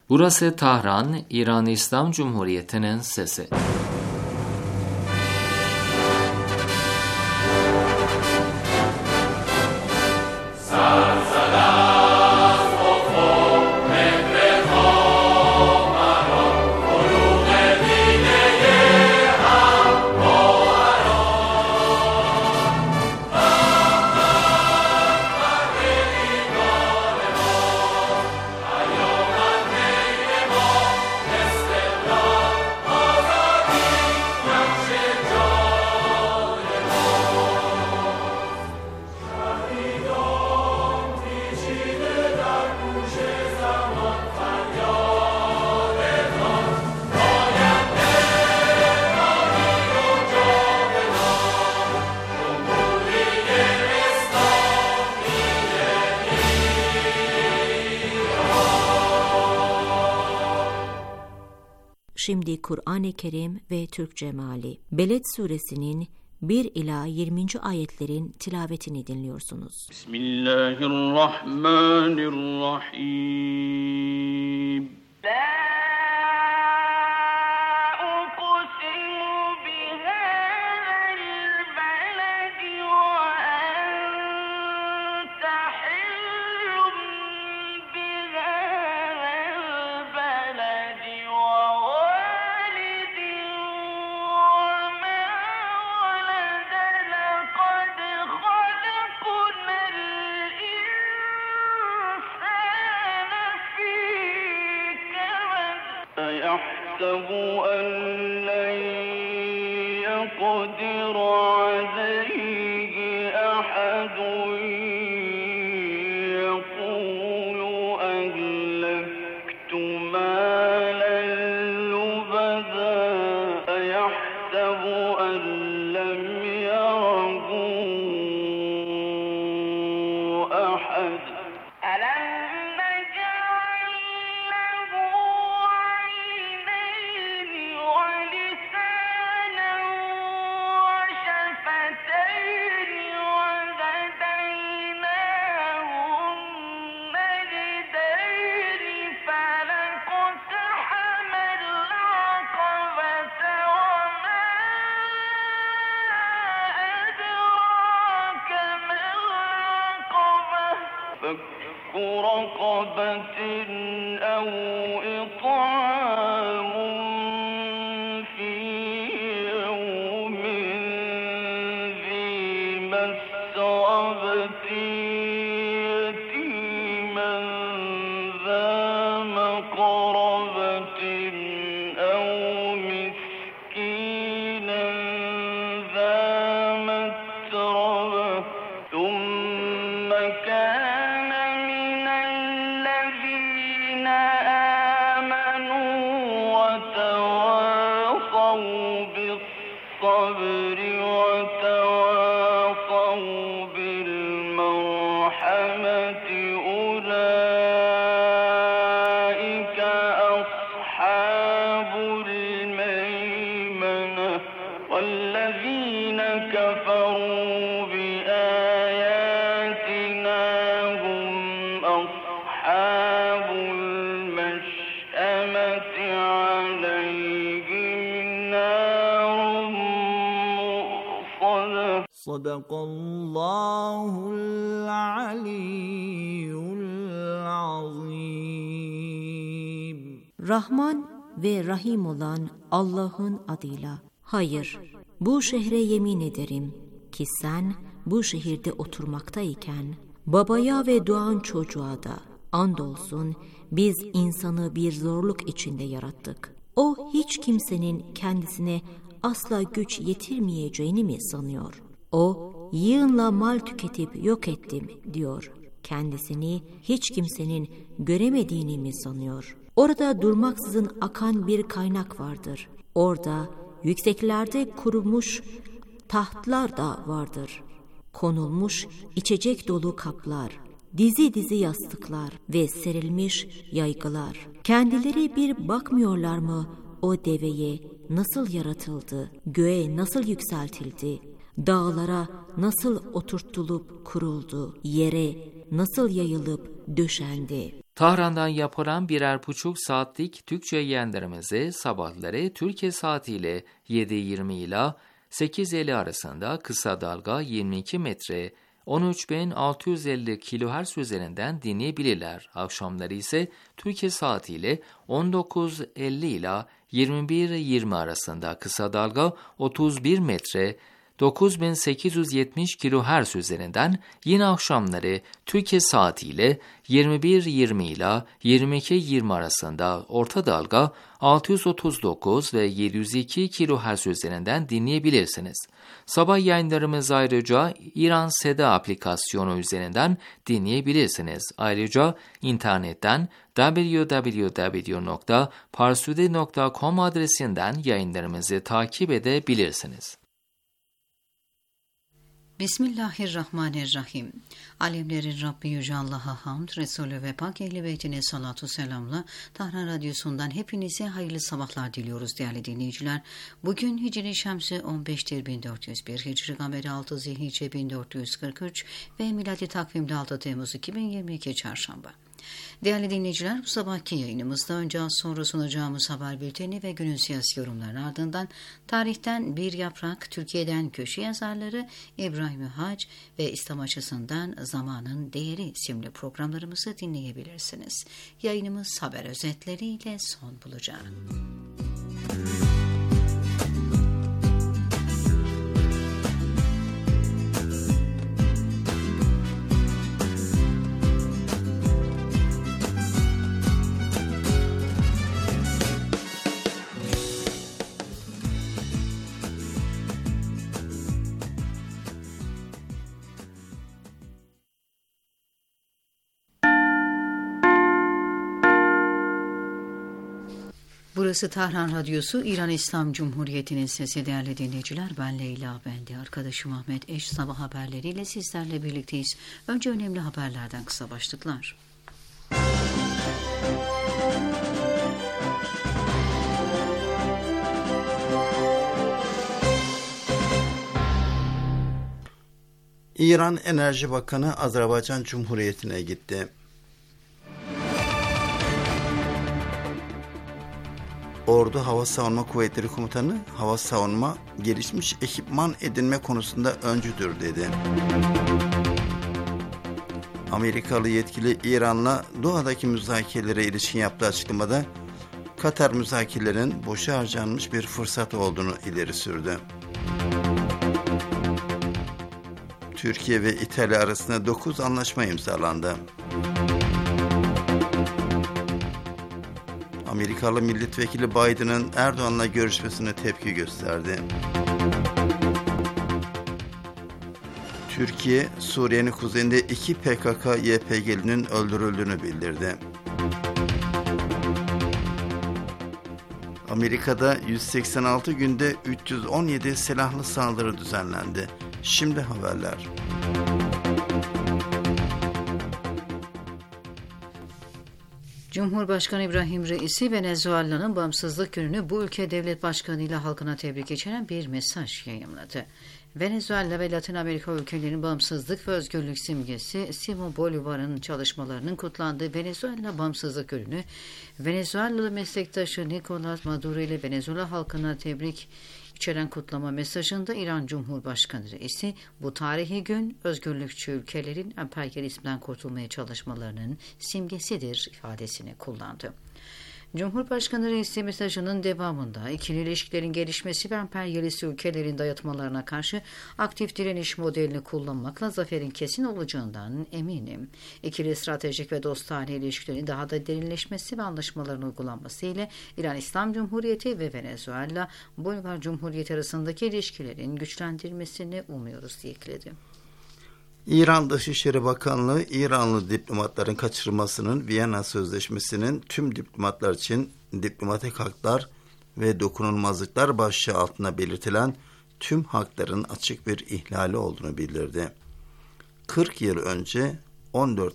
Burası Tahran, İran İslam Cumhuriyeti'nin sesi. Şimdi Kur'an-ı Kerim ve Türkçe meali. Beled suresinin 1 ila 20. ayetlerin tilavetini dinliyorsunuz. Bismillahirrahmanirrahim. يحسب أن لن يقدر عليه أحد يقول أهلكت مالا لبدا يحسب أن لم يره أحد فك رقبة أو إطعام في يوم ذي مسغبة يتيما ذا مقربة أو مسكينا ذا متربة ثم كان بالصبر وتواصوا بالمرحمة أولئك أصحاب الميمنة والذين كفروا بآياتنا هم أصحاب المشأمة عليهم Sadakallahul aliyyul azim. Rahman ve Rahim olan Allah'ın adıyla. Hayır, bu şehre yemin ederim ki sen bu şehirde oturmaktayken babaya ve doğan çocuğa da andolsun biz insanı bir zorluk içinde yarattık. O hiç kimsenin kendisine asla güç yetirmeyeceğini mi sanıyor? O, yığınla mal tüketip yok ettim diyor. Kendisini hiç kimsenin göremediğini mi sanıyor? Orada durmaksızın akan bir kaynak vardır. Orada yükseklerde kurumuş tahtlar da vardır. Konulmuş içecek dolu kaplar, dizi dizi yastıklar ve serilmiş yaygılar. Kendileri bir bakmıyorlar mı o deveye nasıl yaratıldı, göğe nasıl yükseltildi, dağlara nasıl oturtulup kuruldu, yere nasıl yayılıp döşendi. Tahran'dan yapılan 1,5 saatlik Türkçe yayınlarımızı sabahları Türkiye saatiyle 7:20 ila 8:50 arasında kısa dalga 22 metre 13.650 kHz üzerinden dinleyebilirler. Akşamları ise Türkiye saatiyle 19:50 ila 21:20 arasında kısa dalga 31 metre 9870 kHz üzerinden, yine akşamları Türkiye saatiyle 21:20 ila 22:20 arasında orta dalga 639 ve 702 kHz üzerinden dinleyebilirsiniz. Sabah yayınlarımız ayrıca İran Seda aplikasyonu üzerinden dinleyebilirsiniz. Ayrıca internetten www.parstoday.com adresinden yayınlarımızı takip edebilirsiniz. Bismillahirrahmanirrahim. Alemlerin Rabbi Yüce Allah'a hamd, Resulü ve Pak Ehl-i Beytine salatu selamla Tahran Radyosu'ndan hepinize hayırlı sabahlar diliyoruz değerli dinleyiciler. Bugün Hicri Şemsi 15'tir 1401, Hicri Gameri 6 Zilhicce 1443 ve miladi takvimde 6 Temmuz 2022 Çarşamba. Değerli dinleyiciler, bu sabahki yayınımızda önce az sonra sunacağımız haber bülteni ve günün siyasi yorumlarının ardından tarihten bir yaprak, Türkiye'den köşe yazarları İbrahim Hac ve İslam açısından Zamanın Değeri isimli programlarımızı dinleyebilirsiniz. Yayınımız haber özetleriyle son bulacak. Burası Tahran Radyosu, İran İslam Cumhuriyeti'nin sesi değerli dinleyiciler. Ben Leyla, ben de arkadaşım Ahmet Eş sabah haberleriyle sizlerle birlikteyiz. Önce önemli haberlerden kısa başlıklar. İran Enerji Bakanı Azerbaycan Cumhuriyeti'ne gitti. Ordu Hava Savunma Kuvvetleri Komutanı, hava savunma gelişmiş ekipman edinme konusunda öncüdür dedi. Amerikalı yetkili İran'la Doha'daki müzakerelere ilişkin yaptığı açıklamada Katar müzakerelerin boşa harcanmış bir fırsat olduğunu ileri sürdü. Türkiye ve İtalya arasında 9 anlaşma imzalandı. Amerikalı milletvekili Biden'ın Erdoğan'la görüşmesine tepki gösterdi. Türkiye, Suriye'nin kuzeyinde 2 PKK-YPG'linin öldürüldüğünü bildirdi. Amerika'da 186 günde 317 silahlı saldırı düzenlendi. Şimdi haberler. Cumhurbaşkanı İbrahim Reisi, Venezuela'nın bağımsızlık gününü bu ülke devlet başkanıyla halkına tebrik içeren bir mesaj yayımladı. Venezuela ve Latin Amerika ülkelerinin bağımsızlık ve özgürlük simgesi Simón Bolívar'ın çalışmalarının kutlandığı Venezuela Bağımsızlık Günü'nü Venezuelalı meslektaşı Nicolás Maduro ile Venezuela halkına tebrik içeren kutlama mesajında İran Cumhurbaşkanı Reisi, bu tarihi gün özgürlükçü ülkelerin emperyalizmden kurtulmaya çalışmalarının simgesidir ifadesini kullandı. Cumhurbaşkanı Reisi mesajının devamında ikili ilişkilerin gelişmesi ve emperyalist ülkelerin dayatmalarına karşı aktif direniş modelini kullanmakla zaferin kesin olacağından eminim. İkili stratejik ve dostane ilişkilerin daha da derinleşmesi ve anlaşmaların uygulanması ile İran İslam Cumhuriyeti ve Venezuela Bolívar Cumhuriyeti arasındaki ilişkilerin güçlendirilmesini umuyoruz diye ekledi. İran Dışişleri Bakanlığı, İranlı diplomatların kaçırılmasının Viyana Sözleşmesi'nin tüm diplomatlar için diplomatik haklar ve dokunulmazlıklar başlığı altında belirtilen tüm hakların açık bir ihlali olduğunu bildirdi. 40 yıl önce 14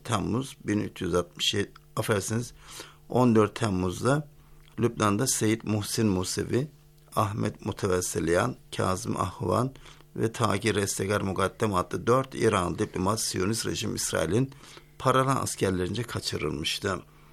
Temmuz'da Lübnan'da Seyyid Muhsin Musevi, Ahmet Mutevessiliyan, Kazım Ahvan ve Tagir Estegar Mugaddem adlı 4 İranlı diplomat Siyonist rejim İsrail'in paralı askerlerince kaçırılmıştı.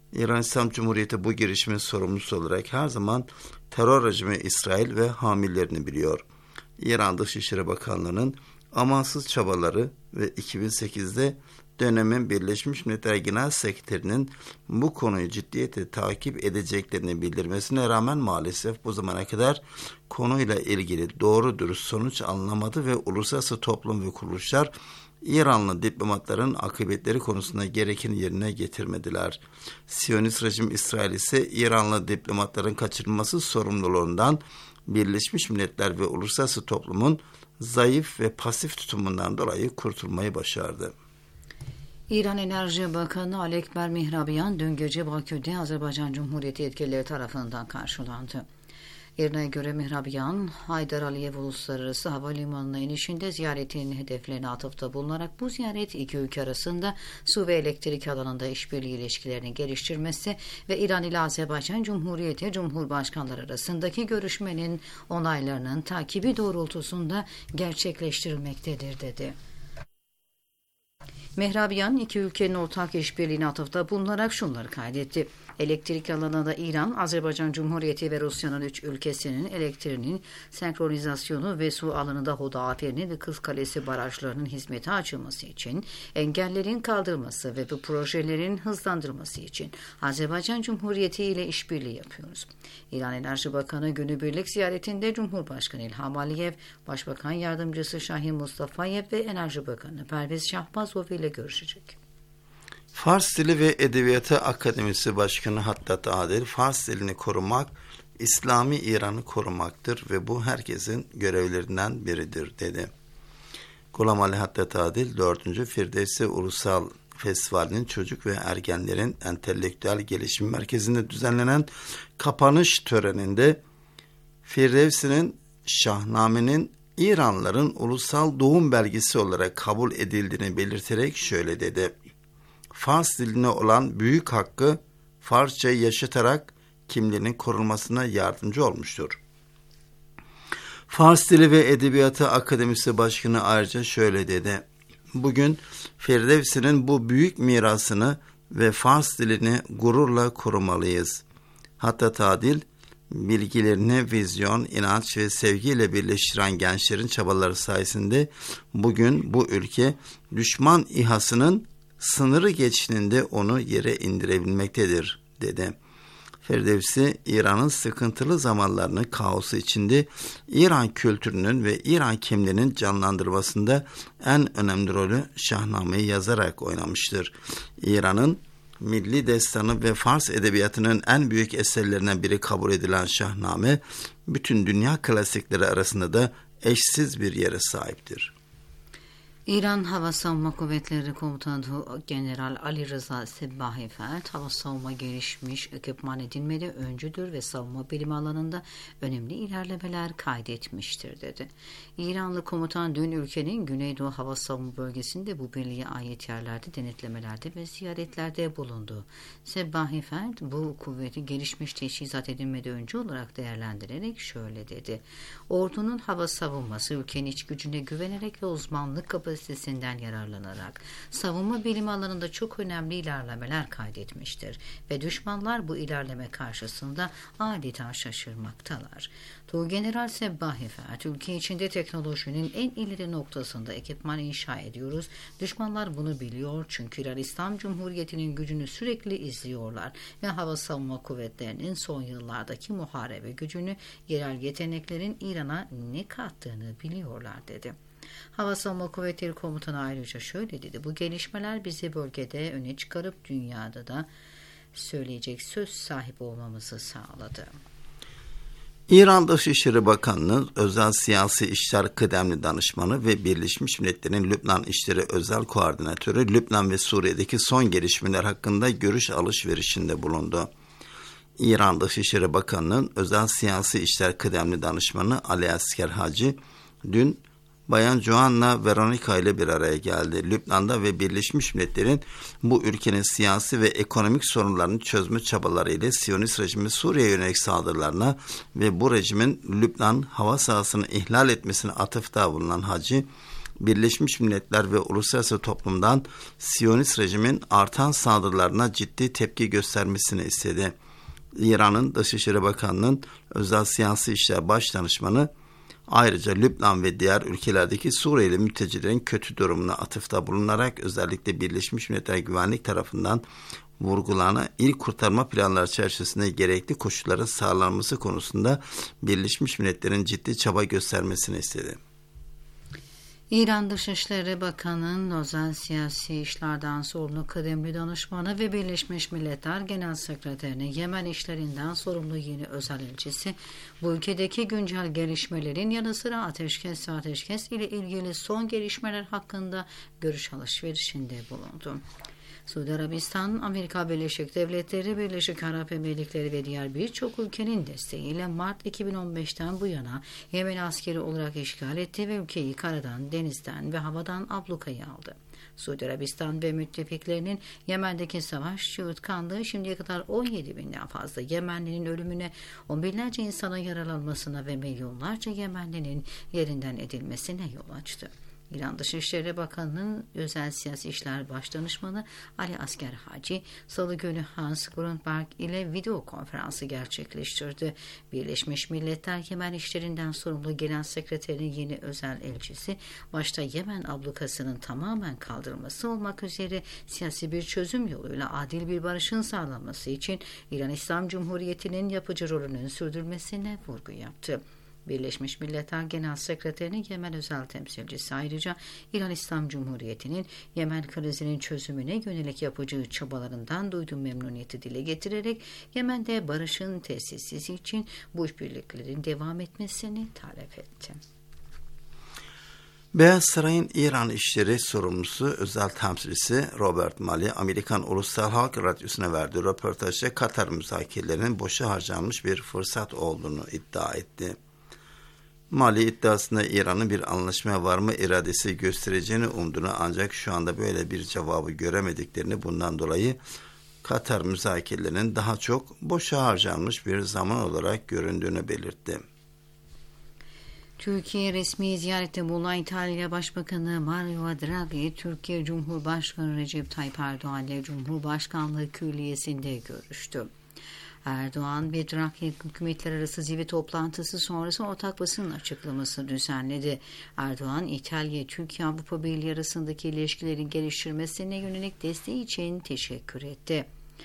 İran İslam Cumhuriyeti bu girişimin sorumlusu olarak her zaman terör rejimi İsrail ve hamillerini biliyor. İran Dışişleri Bakanlığı'nın amansız çabaları ve 2008'de dönemin Birleşmiş Milletler Genel Sekreterinin bu konuyu ciddiyetle takip edeceklerini bildirmesine rağmen maalesef bu zamana kadar konuyla ilgili doğru dürüst sonuç alınamadı ve uluslararası toplum ve kuruluşlar İranlı diplomatların akıbetleri konusunda gerekeni yerine getirmediler. Siyonist rejim İsrail ise İranlı diplomatların kaçırılması sorumluluğundan Birleşmiş Milletler ve uluslararası toplumun zayıf ve pasif tutumundan dolayı kurtulmayı başardı. İran Enerji Bakanı Ali Ekber Mihrabian dün gece Bakü'de Azerbaycan Cumhuriyeti yetkilileri tarafından karşılandı. İran'a göre Mihrabian, Haydar Aliyev Uluslararası Havalimanı'na inişinde ziyaretinin hedeflerine atıfta bulunarak bu ziyaret iki ülke arasında su ve elektrik alanında işbirliği ilişkilerini geliştirmesi ve İran ile Azerbaycan Cumhuriyeti Cumhurbaşkanları arasındaki görüşmenin onaylarının takibi doğrultusunda gerçekleştirilmektedir dedi. Mehrabian iki ülkenin ortak işbirliğine atıfta bulunarak şunları kaydetti. Elektrik alanında İran, Azerbaycan Cumhuriyeti ve Rusya'nın 3 ülkesinin elektriğinin senkronizasyonu ve su alanında Hoda Aferin'i ve Kız Kalesi barajlarının hizmete açılması için, engellerin kaldırılması ve bu projelerin hızlandırılması için Azerbaycan Cumhuriyeti ile işbirliği yapıyoruz. İran Enerji Bakanı günübirlik ziyaretinde Cumhurbaşkanı İlham Aliyev, Başbakan Yardımcısı Şahin Mustafayev ve Enerji Bakanı Pervez Şahbazov ile görüşecek. Fars Dili ve Edebiyatı Akademisi Başkanı Hattat Adil, Fars dilini korumak, İslami İran'ı korumaktır ve bu herkesin görevlerinden biridir dedi. Gulam Ali Hattat Adil, 4. Firdevsi Ulusal Festivali'nin çocuk ve ergenlerin entelektüel gelişim merkezinde düzenlenen kapanış töreninde Firdevsi'nin Şahnamene'nin İranlıların ulusal doğum belgesi olarak kabul edildiğini belirterek şöyle dedi. Fars diline olan büyük hakkı Farsçayı yaşatarak kimliğinin korunmasına yardımcı olmuştur. Fars Dili ve Edebiyatı Akademisi Başkanı ayrıca şöyle dedi. Bugün Firdevsi'nin bu büyük mirasını ve Fars dilini gururla korumalıyız. Hattat Adil, bilgilerini vizyon, inanç ve sevgiyle birleştiren gençlerin çabaları sayesinde bugün bu ülke düşman İHA'sının sınırı geçtiğinde onu yere indirebilmektedir, dedi. Firdevsi, İran'ın sıkıntılı zamanlarını kaosu içinde İran kültürünün ve İran kimliğinin canlandırmasında en önemli rolü Şahname'yi yazarak oynamıştır. İran'ın milli destanı ve Fars edebiyatının en büyük eserlerinden biri kabul edilen Şahname, bütün dünya klasikleri arasında da eşsiz bir yere sahiptir. İran Hava Savunma Kuvvetleri Komutanı General Ali Rıza Sebbahi-Fert, hava savunma gelişmiş ekipman edinmede öncüdür ve savunma bilimi alanında önemli ilerlemeler kaydetmiştir, dedi. İranlı komutan dün ülkenin Güneydoğu Hava Savunma Bölgesi'nde bu birliğe ait yerlerde denetlemelerde ve ziyaretlerde bulundu. Sebbahi-Fert, bu kuvveti gelişmiş teçhizat edinmede öncü olarak değerlendirerek şöyle dedi. Ordunun hava savunması ülkenin iç gücüne güvenerek ve uzmanlık kapasitesinden yararlanarak savunma bilimi alanında çok önemli ilerlemeler kaydetmiştir ve düşmanlar bu ilerleme karşısında adeta şaşırmaktalar. Tuğgeneral Sebbahi-Fert, ülke içinde teknolojinin en ileri noktasında ekipman inşa ediyoruz. Düşmanlar bunu biliyor çünkü İran İslam Cumhuriyeti'nin gücünü sürekli izliyorlar ve hava savunma kuvvetlerinin son yıllardaki muharebe gücünü, yerel yeteneklerin İran'a ne kattığını biliyorlar, dedi. Hava Savunma Kuvvetleri Komutanı ayrıca şöyle dedi. Bu gelişmeler bizi bölgede öne çıkarıp dünyada da söyleyecek söz sahibi olmamızı sağladı. İran Dışişleri Bakanlığı Özel Siyasi İşler Kıdemli Danışmanı ve Birleşmiş Milletler'in Lübnan İşleri Özel Koordinatörü Lübnan ve Suriye'deki son gelişmeler hakkında görüş alışverişinde bulundu. İran Dışişleri Bakanlığı'nın Özel Siyasi İşler Kıdemli Danışmanı Ali Asker Hacı dün Bayan Joanna Veronica ile bir araya geldi. Lübnan'da ve Birleşmiş Milletler'in bu ülkenin siyasi ve ekonomik sorunlarını çözme çabaları ile Siyonist rejimi Suriye'ye yönelik saldırılarına ve bu rejimin Lübnan hava sahasını ihlal etmesine atıfta bulunan Hacı, Birleşmiş Milletler ve uluslararası toplumdan Siyonist rejimin artan saldırılarına ciddi tepki göstermesini istedi. İran'ın Dışişleri Bakanlığı'nın özel siyasi işler baş danışmanı ayrıca Lübnan ve diğer ülkelerdeki Suriyeli mültecilerin kötü durumuna atıfta bulunarak özellikle Birleşmiş Milletler Güvenlik tarafından vurgulanan ilk kurtarma planları çerçevesinde gerekli koşulların sağlanması konusunda Birleşmiş Milletler'in ciddi çaba göstermesini istedi. İran Dışişleri Bakanı'nın özel siyasi işlerden sorumlu kıdemli danışmanı ve Birleşmiş Milletler Genel Sekreterinin Yemen işlerinden sorumlu yeni özel elçisi, bu ülkedeki güncel gelişmelerin yanı sıra ateşkes ile ilgili son gelişmeler hakkında görüş alışverişinde bulundu. Suudi Arabistan, Amerika Birleşik Devletleri, Birleşik Arap Emirlikleri ve diğer birçok ülkenin desteğiyle Mart 2015'ten bu yana Yemen askeri olarak işgal etti ve ülkeyi karadan, denizden ve havadan ablukaya aldı. Suudi Arabistan ve müttefiklerinin Yemen'deki savaş çığırtkanlığı şimdiye kadar 17 binden fazla Yemenlinin ölümüne, on binlerce insanın yaralanmasına ve milyonlarca Yemenlinin yerinden edilmesine yol açtı. İran Dışişleri Bakanı'nın özel siyasi işler başdanışmanı Ali Asgar Haci, Salı günü Hans Grundberg ile video konferansı gerçekleştirdi. Birleşmiş Milletler Yemen işlerinden sorumlu Genel Sekreterinin yeni özel elçisi, başta Yemen ablukasının tamamen kaldırılması olmak üzere siyasi bir çözüm yoluyla adil bir barışın sağlanması için İran İslam Cumhuriyeti'nin yapıcı rolünün sürdürülmesine vurgu yaptı. Birleşmiş Milletler Genel Sekreterinin Yemen özel temsilcisi ayrıca İran İslam Cumhuriyeti'nin Yemen krizinin çözümüne yönelik yapıcı çabalarından duyduğu memnuniyeti dile getirerek Yemen'de barışın tesisi için bu işbirliklerinin devam etmesini talep etti. Beyaz Saray'ın İran işleri sorumlusu özel temsilcisi Robert Malley, Amerikan Ulusal Halk Radyosu'na verdiği röportajda Katar müzakerelerinin boşa harcanmış bir fırsat olduğunu iddia etti. Mali iddiasında İran'ın bir anlaşmaya varma iradesi göstereceğini umduğunu, ancak şu anda böyle bir cevabı göremediklerini, bundan dolayı Katar müzakerelerinin daha çok boşa harcanmış bir zaman olarak göründüğünü belirtti. Türkiye resmi ziyarette bulunan İtalya Başbakanı Mario Draghi, Türkiye Cumhurbaşkanı Recep Tayyip Erdoğan ile Cumhurbaşkanlığı Külliyesi'nde görüştü. Erdoğan ve Draghi hükümetler arası zirve toplantısı sonrası ortak basın açıklaması düzenledi. Erdoğan, İtalya, Türkiye, Avrupa Birliği arasındaki ilişkilerin geliştirmesine yönelik desteği için teşekkür etti.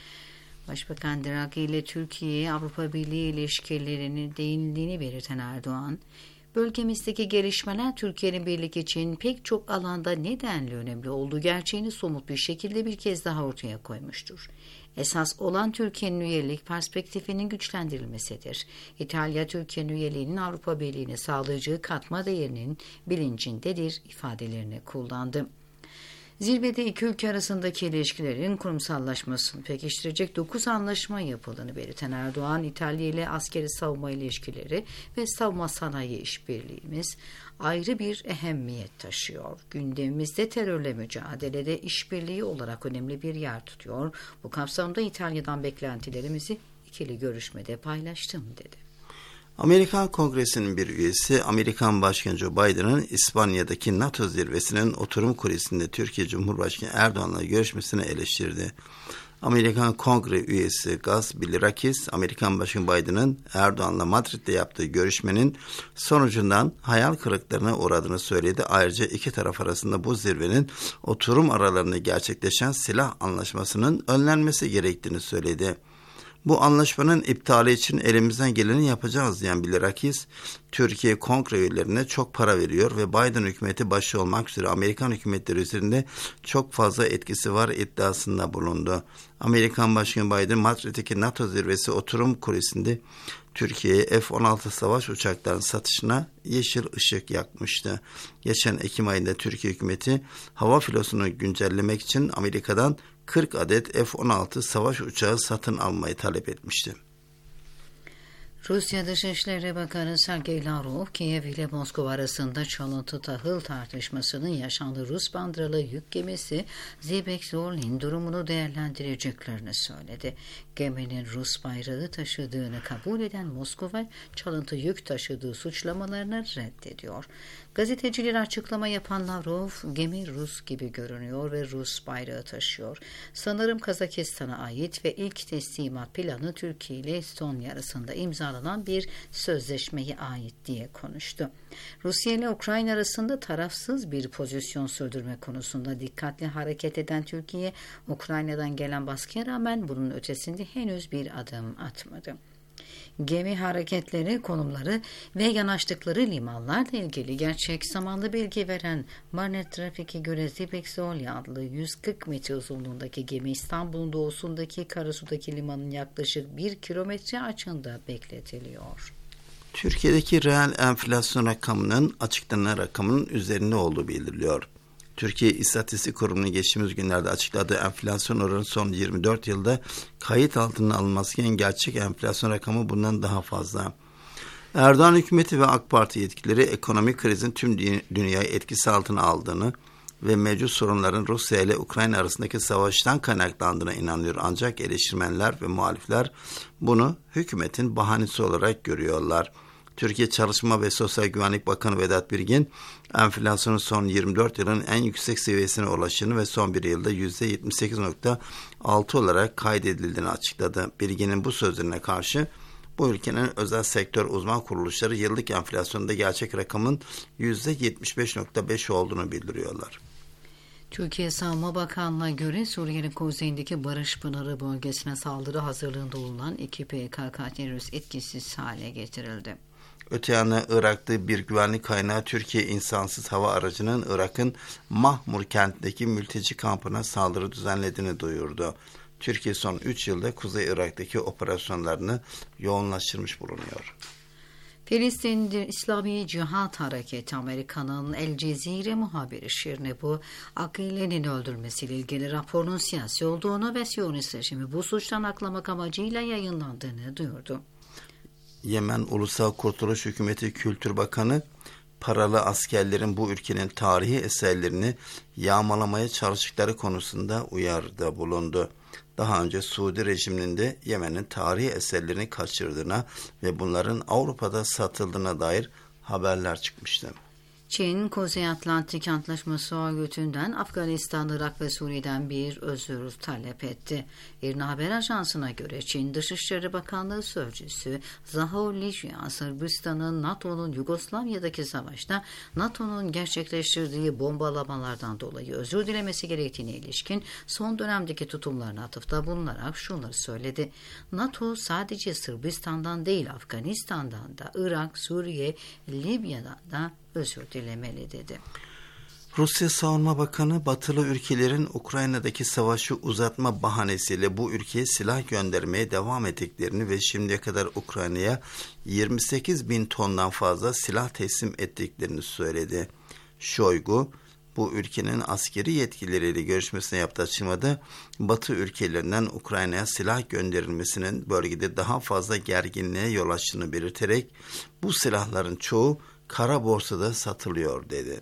Başbakan Draghi ile Türkiye, Avrupa Birliği ilişkilerinin değinildiğini belirten Erdoğan, bölgemizdeki gelişmeler Türkiye'nin birlik için pek çok alanda nedenli önemli olduğu gerçeğini somut bir şekilde bir kez daha ortaya koymuştur. Esas olan Türkiye'nin üyelik perspektifinin güçlendirilmesidir. İtalya, Türkiye'nin üyeliğinin Avrupa Birliği'ne sağlayacağı katma değerinin bilincindedir ifadelerini kullandı. Zirvede iki ülke arasındaki ilişkilerin kurumsallaşmasını pekiştirecek 9 anlaşma yapıldığını belirten Erdoğan, İtalya ile askeri savunma ilişkileri ve savunma sanayi işbirliğimiz ayrı bir ehemmiyet taşıyor. Gündemimizde terörle mücadelede işbirliği olarak önemli bir yer tutuyor. Bu kapsamda İtalya'dan beklentilerimizi ikili görüşmede paylaştım dedi. Amerikan Kongresi'nin bir üyesi, Amerikan Başkanı Joe Biden'ın İspanya'daki NATO zirvesinin oturum kulisinde Türkiye Cumhurbaşkanı Erdoğan'la görüşmesini eleştirdi. Amerikan Kongre üyesi Gaz Bilirakis, Amerikan Başkanı Biden'ın Erdoğan'la Madrid'de yaptığı görüşmenin sonucundan hayal kırıklığına uğradığını söyledi. Ayrıca iki taraf arasında bu zirvenin oturum aralarında gerçekleşen silah anlaşmasının önlenmesi gerektiğini söyledi. Bu anlaşmanın iptali için elimizden geleni yapacağız diyen Bilirakis, Türkiye Kongre üyelerine çok para veriyor ve Biden hükümeti başta olmak üzere Amerikan hükümetleri üzerinde çok fazla etkisi var iddiasında bulundu. Amerikan Başkanı Biden, Madrid'deki NATO zirvesi oturum kulisinde Türkiye'ye F-16 savaş uçaklarının satışına yeşil ışık yakmıştı. Geçen Ekim ayında Türkiye hükümeti hava filosunu güncellemek için Amerika'dan 40 adet F-16 savaş uçağı satın almayı talep etmişti. Rusya Dışişleri Bakanı Sergey Lavrov, Kiev ile Moskova arasında çalıntı tahıl tartışmasının yaşandığı Rus bandıralı yük gemisi Zebek Zorlin durumunu değerlendireceklerini söyledi. Geminin Rus bayrağı taşıdığını kabul eden Moskova, çalıntı yük taşıdığı suçlamalarını reddediyor. Gazetecilere açıklama yapan Lavrov, gemi Rus gibi görünüyor ve Rus bayrağı taşıyor. Sanırım Kazakistan'a ait ve ilk teslimat planı Türkiye ile Estonya arasında imzalanan bir sözleşmeye ait diye konuştu. Rusya ile Ukrayna arasında tarafsız bir pozisyon sürdürme konusunda dikkatli hareket eden Türkiye, Ukrayna'dan gelen baskıya rağmen bunun ötesinde henüz bir adım atmadı. Gemi hareketleri, konumları ve yanaştıkları limanlarla ilgili gerçek zamanlı bilgi veren Marnet Trafik'e göre Zipexolia adlı 140 metre uzunluğundaki gemi İstanbul'un doğusundaki Karasu'daki limanın yaklaşık 1 kilometre açığında bekletiliyor. Türkiye'deki reel enflasyon rakamının açıklanan rakamının üzerinde olduğu bildiriliyor. Türkiye İstatistik Kurumu'nun geçtiğimiz günlerde açıkladığı enflasyon oranı son 24 yılda kayıt altına alınması gereken gerçek enflasyon rakamı bundan daha fazla. Erdoğan hükümeti ve AK Parti yetkilileri ekonomik krizin tüm dünyayı etkisi altına aldığını ve mevcut sorunların Rusya ile Ukrayna arasındaki savaştan kaynaklandığına inanıyor. Ancak eleştirmenler ve muhalifler bunu hükümetin bahanesi olarak görüyorlar. Türkiye Çalışma ve Sosyal Güvenlik Bakanı Vedat Bilgin, enflasyonun son 24 yılın en yüksek seviyesine ulaştığını ve son bir yılda %78.6 olarak kaydedildiğini açıkladı. Bilgin'in bu sözlerine karşı bu ülkenin özel sektör uzman kuruluşları yıllık enflasyonda gerçek rakamın %75.5 olduğunu bildiriyorlar. Türkiye Savunma Bakanlığı'na göre Suriye'nin kuzeyindeki Barış Pınarı bölgesine saldırı hazırlığında bulunan iki PKK terörist etkisiz hale getirildi. Öte yana Irak'ta bir güvenlik kaynağı Türkiye insansız hava aracının Irak'ın Mahmur kentindeki mülteci kampına saldırı düzenlediğini duyurdu. Türkiye son 3 yılda Kuzey Irak'taki operasyonlarını yoğunlaştırmış bulunuyor. Filistin İslami Cihat Hareketi Amerika'nın El Cezire muhabiri Şirnebu, Akile'nin öldürmesiyle ilgili raporun siyasi olduğunu ve Siyonist rejimi bu suçtan aklamak amacıyla yayınlandığını duyurdu. Yemen Ulusal Kurtuluş Hükümeti Kültür Bakanı, paralı askerlerin bu ülkenin tarihi eserlerini yağmalamaya çalıştıkları konusunda uyarıda bulundu. Daha önce Suudi rejiminin de Yemen'in tarihi eserlerini kaçırdığına ve bunların Avrupa'da satıldığına dair haberler çıkmıştı. Çin, Kuzey Atlantik Antlaşması örgütünden Afganistan, Irak ve Suriye'den bir özür talep etti. İRNA Haber Ajansı'na göre Çin Dışişleri Bakanlığı Sözcüsü Zahor Lijia, Sırbistan'ın NATO'nun Yugoslavya'daki savaşta NATO'nun gerçekleştirdiği bombalamalardan dolayı özür dilemesi gerektiğine ilişkin son dönemdeki tutumlarına atıfta bulunarak şunları söyledi. NATO sadece Sırbistan'dan değil Afganistan'dan da, Irak, Suriye, Libya'dan da özür dilemeli dedi. Rusya Savunma Bakanı, batılı ülkelerin Ukrayna'daki savaşı uzatma bahanesiyle bu ülkeye silah göndermeye devam ettiklerini ve şimdiye kadar Ukrayna'ya 28 bin tondan fazla silah teslim ettiklerini söyledi. Şoygu, bu ülkenin askeri yetkilileriyle görüşmesine yaptığı açıklamada Batı ülkelerinden Ukrayna'ya silah gönderilmesinin bölgede daha fazla gerginliğe yol açtığını belirterek bu silahların çoğu kara borsada satılıyor dedi.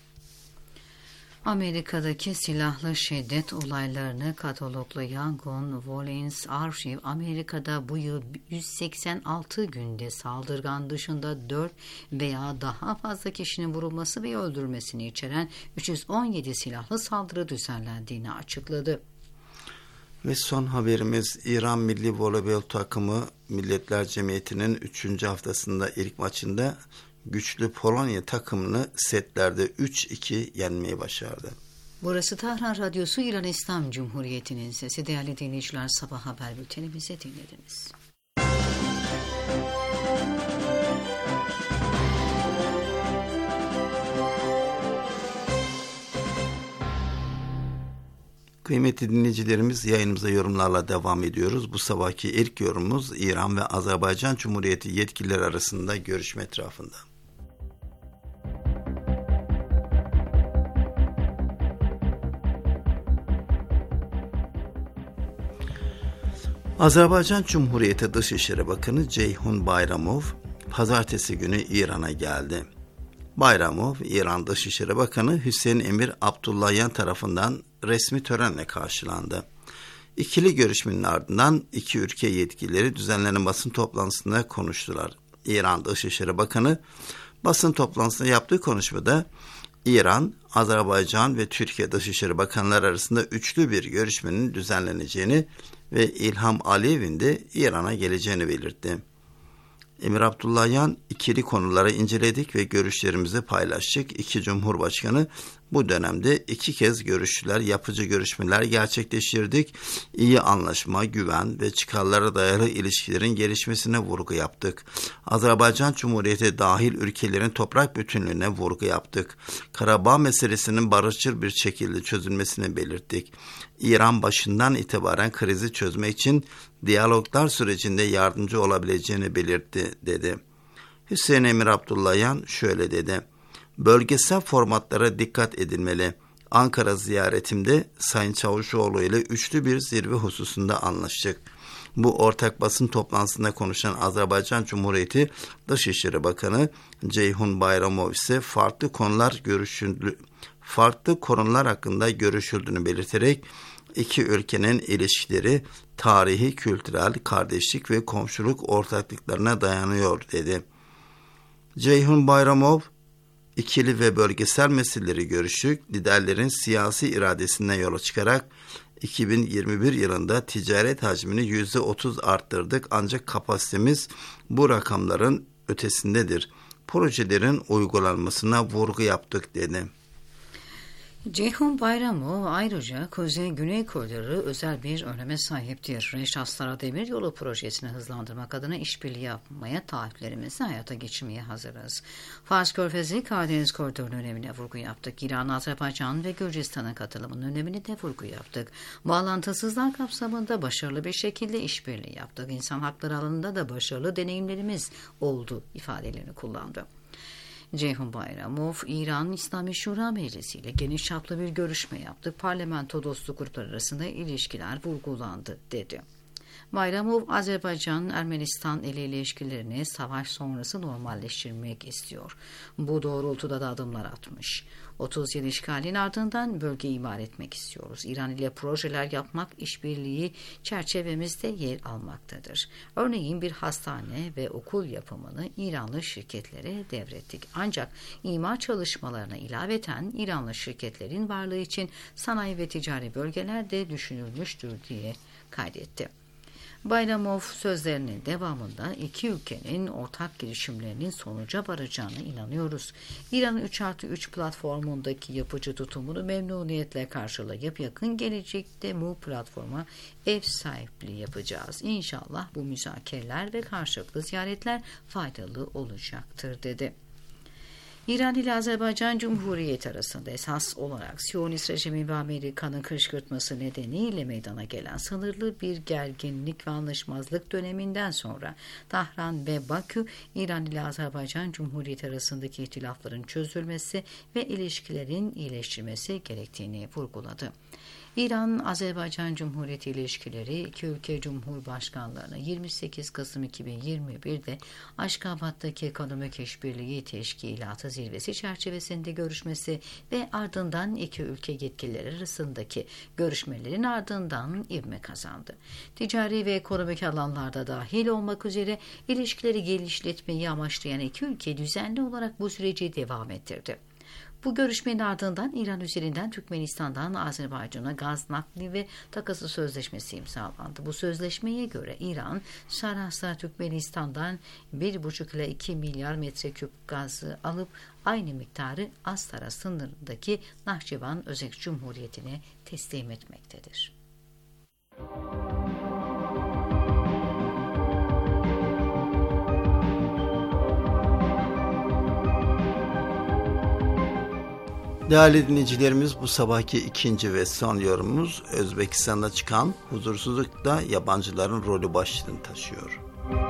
Amerika'daki silahlı şiddet olaylarını kataloglayan Gun Violence Archive, Amerika'da bu yıl 186 günde saldırgan dışında 4 veya daha fazla kişinin vurulması ve öldürülmesini içeren 317 silahlı saldırı düzenlendiğini açıkladı. Ve son haberimiz, İran Milli Voleybol Takımı Milletler Cemiyeti'nin 3. haftasında ilk maçında güçlü Polonya takımını setlerde 3-2 yenmeyi başardı. Burası Tahran Radyosu, İran İslam Cumhuriyeti'nin sesi. Değerli dinleyiciler, sabah haber bültenimizi dinlediniz. Kıymetli dinleyicilerimiz, yayınımıza yorumlarla devam ediyoruz. Bu sabahki ilk yorumumuz İran ve Azerbaycan Cumhuriyeti yetkilileri arasında görüşme etrafında. Azerbaycan Cumhuriyeti Dışişleri Bakanı Ceyhun Bayramov pazartesi günü İran'a geldi. Bayramov, İran Dışişleri Bakanı Hüseyin Emir Abdullahian tarafından resmi törenle karşılandı. İkili görüşmenin ardından iki ülke yetkilileri düzenlenen basın toplantısında konuştular. İran Dışişleri Bakanı, Basın toplantısında yaptığı konuşmada İran, Azerbaycan ve Türkiye Dışişleri Bakanları arasında üçlü bir görüşmenin düzenleneceğini ve İlham Aliyev'in de İran'a geleceğini belirtti. Emir Abdullahian, ikili konuları inceledik ve görüşlerimizi paylaştık. İki Cumhurbaşkanı bu dönemde 2 kez görüştüler, yapıcı görüşmeler gerçekleştirdik. İyi anlaşma, güven ve çıkarlara dayalı ilişkilerin gelişmesine vurgu yaptık. Azerbaycan Cumhuriyeti dahil ülkelerin toprak bütünlüğüne vurgu yaptık. Karabağ meselesinin barışçıl bir şekilde çözülmesini belirttik. İran başından itibaren krizi çözmek için diyaloglar sürecinde yardımcı olabileceğini belirtti, dedi. Hüseyin Emir Abdullahian şöyle dedi. Bölgesel formatlara dikkat edilmeli. Ankara ziyaretimde Sayın Çavuşoğlu ile üçlü bir zirve hususunda anlaştık. Bu ortak basın toplantısında konuşan Azerbaycan Cumhuriyeti Dışişleri Bakanı Ceyhun Bayramov ise farklı konular hakkında görüşüldüğünü belirterek iki ülkenin ilişkileri tarihi, kültürel, kardeşlik ve komşuluk ortaklıklarına dayanıyor, dedi. Ceyhun Bayramov, ikili ve bölgesel meseleleri görüştük, liderlerin siyasi iradesinden yola çıkarak 2021 yılında ticaret hacmini %30 arttırdık ancak kapasitemiz bu rakamların ötesindedir. Projelerin uygulanmasına vurgu yaptık, dedi. Ceyhun Bayramov ayrıca Kuzey-Güney koridoru özel bir öneme sahiptir. Reşat-Astara Demiryolu projesini hızlandırmak adına işbirliği yapmaya, taahhütlerimizi hayata geçirmeye hazırız. Fars Körfezi Karadeniz koridorunun önemine vurgu yaptık. İran, Azerbaycan ve Gürcistan'ın katılımının önemine de vurgu yaptık. Bağlantısızlar kapsamında başarılı bir şekilde işbirliği yaptık. İnsan hakları alanında da başarılı deneyimlerimiz oldu ifadelerini kullandı. Ceyhun Bayramov, İran İslami Şura Meclisi ile geniş çaplı bir görüşme yaptı. Parlamento dostluk grupları arasında ilişkiler vurgulandı, dedi. Bayramov, Azerbaycan-Ermenistan ile ilişkilerini savaş sonrası normalleştirmek istiyor. Bu doğrultuda da adımlar atmış. 30 yıl işgalin ardından bölgeyi imar etmek istiyoruz. İran ile projeler yapmak, işbirliği çerçevemizde yer almaktadır. Örneğin bir hastane ve okul yapımını İranlı şirketlere devrettik. Ancak imar çalışmalarına ilaveten İranlı şirketlerin varlığı için sanayi ve ticari bölgeler de düşünülmüştür diye kaydetti. Bayramov sözlerinin devamında iki ülkenin ortak girişimlerinin sonuca varacağına inanıyoruz. İran'ın 3+3 platformundaki yapıcı tutumunu memnuniyetle karşılayıp yakın gelecekte bu platforma ev sahipliği yapacağız. İnşallah bu müzakereler ve karşılıklı ziyaretler faydalı olacaktır, dedi. İran ile Azerbaycan Cumhuriyeti arasında esas olarak Siyonist rejimi ve Amerika'nın kışkırtması nedeniyle meydana gelen sınırlı bir gerginlik ve anlaşmazlık döneminden sonra Tahran ve Bakü, İran ile Azerbaycan Cumhuriyeti arasındaki ihtilafların çözülmesi ve ilişkilerin iyileştirilmesi gerektiğini vurguladı. İran-Azerbaycan Cumhuriyeti ilişkileri iki ülke Cumhurbaşkanlarına 28 Kasım 2021'de Aşkabat'taki Ekonomik İşbirliği Teşkilatı zirvesi çerçevesinde görüşmesi ve ardından iki ülke yetkilileri arasındaki görüşmelerin ardından ivme kazandı. Ticari ve ekonomik alanlarda dahil olmak üzere ilişkileri genişletmeyi amaçlayan iki ülke düzenli olarak bu süreci devam ettirdi. Bu görüşmenin ardından İran üzerinden Türkmenistan'dan Azerbaycan'a gaz nakli ve takası sözleşmesi imzalandı. Bu sözleşmeye göre İran, Sarasra Türkmenistan'dan 1,5 ile 2 milyar metreküp gazı alıp aynı miktarı Astara sınırındaki Nahçıvan Özerk Cumhuriyeti'ne teslim etmektedir. Değerli dinleyicilerimiz, bu sabahki ikinci ve son yorumumuz Özbekistan'da çıkan huzursuzlukta yabancıların rolü başlığını taşıyor.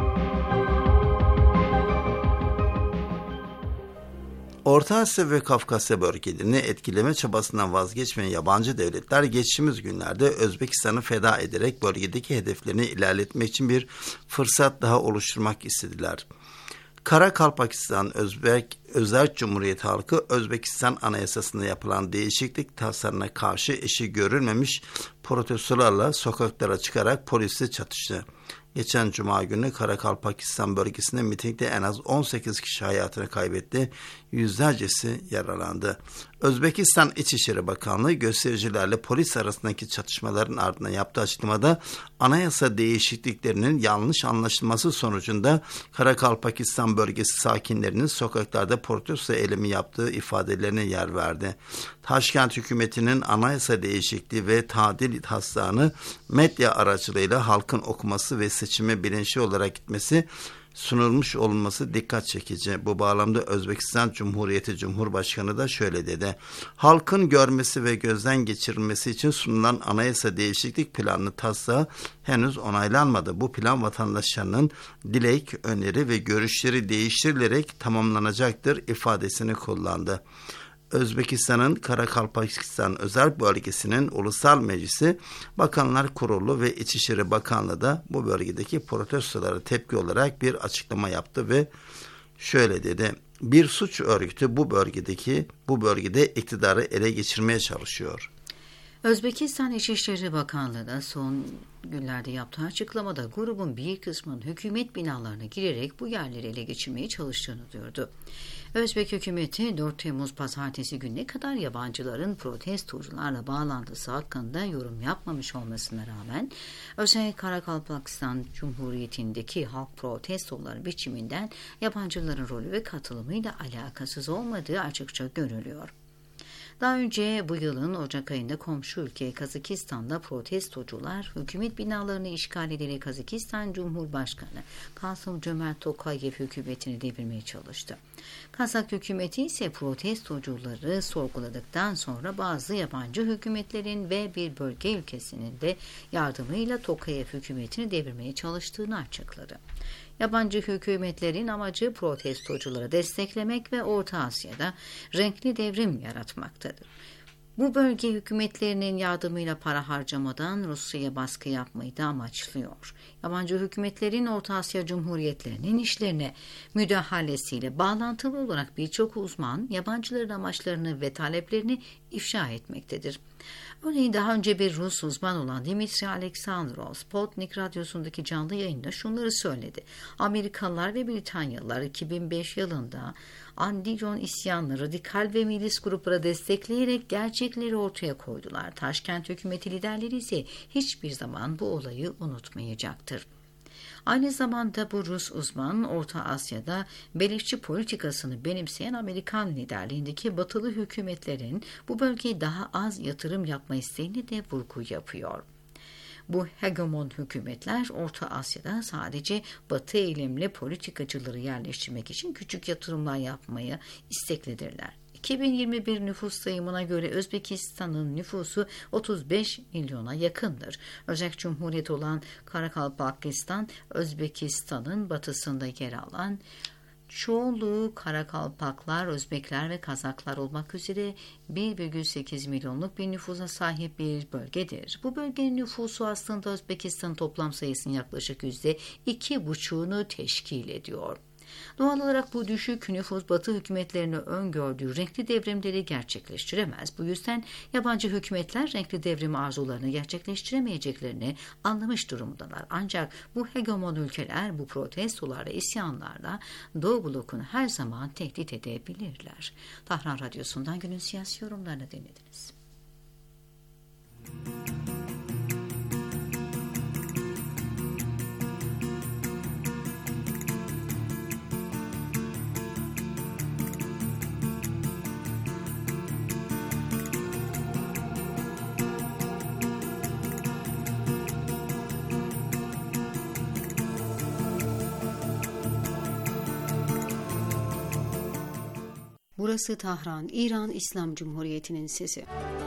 Orta Asya ve Kafkasya bölgelerini etkileme çabasından vazgeçmeyen yabancı devletler geçtiğimiz günlerde Özbekistan'ı feda ederek bölgedeki hedeflerini ilerletmek için bir fırsat daha oluşturmak istediler. Karakalpakistan Özerk Cumhuriyeti halkı Özbekistan Anayasası'nda yapılan değişiklik tasarına karşı eşi görülmemiş protestolarla sokaklara çıkarak polisle çatıştı. Geçen Cuma günü Karakalpakistan bölgesinde mitingde en az 18 kişi hayatını kaybetti, yüzlercesi yaralandı. Özbekistan İçişleri Bakanlığı göstericilerle polis arasındaki çatışmaların ardından yaptığı açıklamada anayasa değişikliklerinin yanlış anlaşılması sonucunda Karakalpakistan bölgesi sakinlerinin sokaklarda protesto eylemi yaptığı ifadelerine yer verdi. Taşkent hükümetinin anayasa değişikliği ve tadil taslağını medya aracılığıyla halkın okuması ve seçime bilinçli olarak gitmesi sunulmuş olması dikkat çekici. Bu bağlamda Özbekistan Cumhuriyeti Cumhurbaşkanı da şöyle dedi. Halkın görmesi ve gözden geçirilmesi için sunulan anayasa değişiklik planı taslağı henüz onaylanmadı. Bu plan vatandaşlarının dilek, öneri ve görüşleri değiştirilerek tamamlanacaktır ifadesini kullandı. Özbekistan'ın Karakalpakistan özel bölgesinin ulusal meclisi, Bakanlar Kurulu ve İçişleri Bakanlığı da bu bölgedeki protestolara tepki olarak bir açıklama yaptı ve şöyle dedi. Bir suç örgütü bu bölgede iktidarı ele geçirmeye çalışıyor. Özbekistan İçişleri Bakanlığı da son günlerde yaptığı açıklamada grubun bir kısmının hükümet binalarına girerek bu yerleri ele geçirmeye çalıştığını duyurdu. Özbek hükümeti 4 Temmuz pazartesi gününe kadar yabancıların protestocularla bağlantısı hakkında yorum yapmamış olmasına rağmen özel Karakalpakistan Cumhuriyeti'ndeki halk protestoları biçiminden yabancıların rolü ve katılımıyla alakasız olmadığı açıkça görülüyor. Daha önce bu yılın Ocak ayında komşu ülke Kazakistan'da protestocular hükümet binalarını işgal ederek Kazakistan Cumhurbaşkanı Kasım-Cömert Tokayev hükümetini devirmeye çalıştı. Kazak hükümeti ise protestocuları sorguladıktan sonra bazı yabancı hükümetlerin ve bir bölge ülkesinin de yardımıyla Tokayev hükümetini devirmeye çalıştığını açıkladı. Yabancı hükümetlerin amacı protestocuları desteklemek ve Orta Asya'da renkli devrim yaratmaktadır. Bu bölge hükümetlerinin yardımıyla para harcamadan Rusya'ya baskı yapmayı da amaçlıyor. Yabancı hükümetlerin Orta Asya Cumhuriyetlerinin işlerine müdahalesiyle bağlantılı olarak birçok uzman yabancıların amaçlarını ve taleplerini ifşa etmektedir. Örneğin daha önce bir Rus uzman olan Dimitri Aleksandrov, Sputnik Radyosu'ndaki canlı yayında şunları söyledi. Amerikalılar ve Britanyalılar 2005 yılında Andijon isyanını radikal ve milis gruplara destekleyerek gerçekleri ortaya koydular. Taşkent hükümeti liderleri ise hiçbir zaman bu olayı unutmayacaktır. Aynı zamanda bu Rus uzman Orta Asya'da beleşçi politikasını benimseyen Amerikan liderliğindeki batılı hükümetlerin bu bölgeye daha az yatırım yapma isteğini de vurgu yapıyor. Bu hegemon hükümetler Orta Asya'da sadece Batı eğilimli politikacıları yerleştirmek için küçük yatırımlar yapmaya isteklidirler. 2021 nüfus sayımına göre Özbekistan'ın nüfusu 35 milyona yakındır. Özbek Cumhuriyeti olan Karakalpakistan, Özbekistan'ın batısında yer alan çoğunluğu Karakalpaklar, Özbekler ve Kazaklar olmak üzere 1,8 milyonluk bir nüfusa sahip bir bölgedir. Bu bölgenin nüfusu aslında Özbekistan toplam sayısının yaklaşık %2,5'unu teşkil ediyor. Doğal olarak bu düşük nüfus Batı hükümetlerini öngördüğü renkli devrimleri gerçekleştiremez. Bu yüzden yabancı hükümetler renkli devrim arzularını gerçekleştiremeyeceklerini anlamış durumdalar. Ancak bu hegemon ülkeler bu protestolarla, isyanlarla Doğu blokunu her zaman tehdit edebilirler. Tahran Radyosu'ndan günün siyasi yorumlarını dinlediniz. Burası Tahran, İran İslam Cumhuriyeti'nin sesi.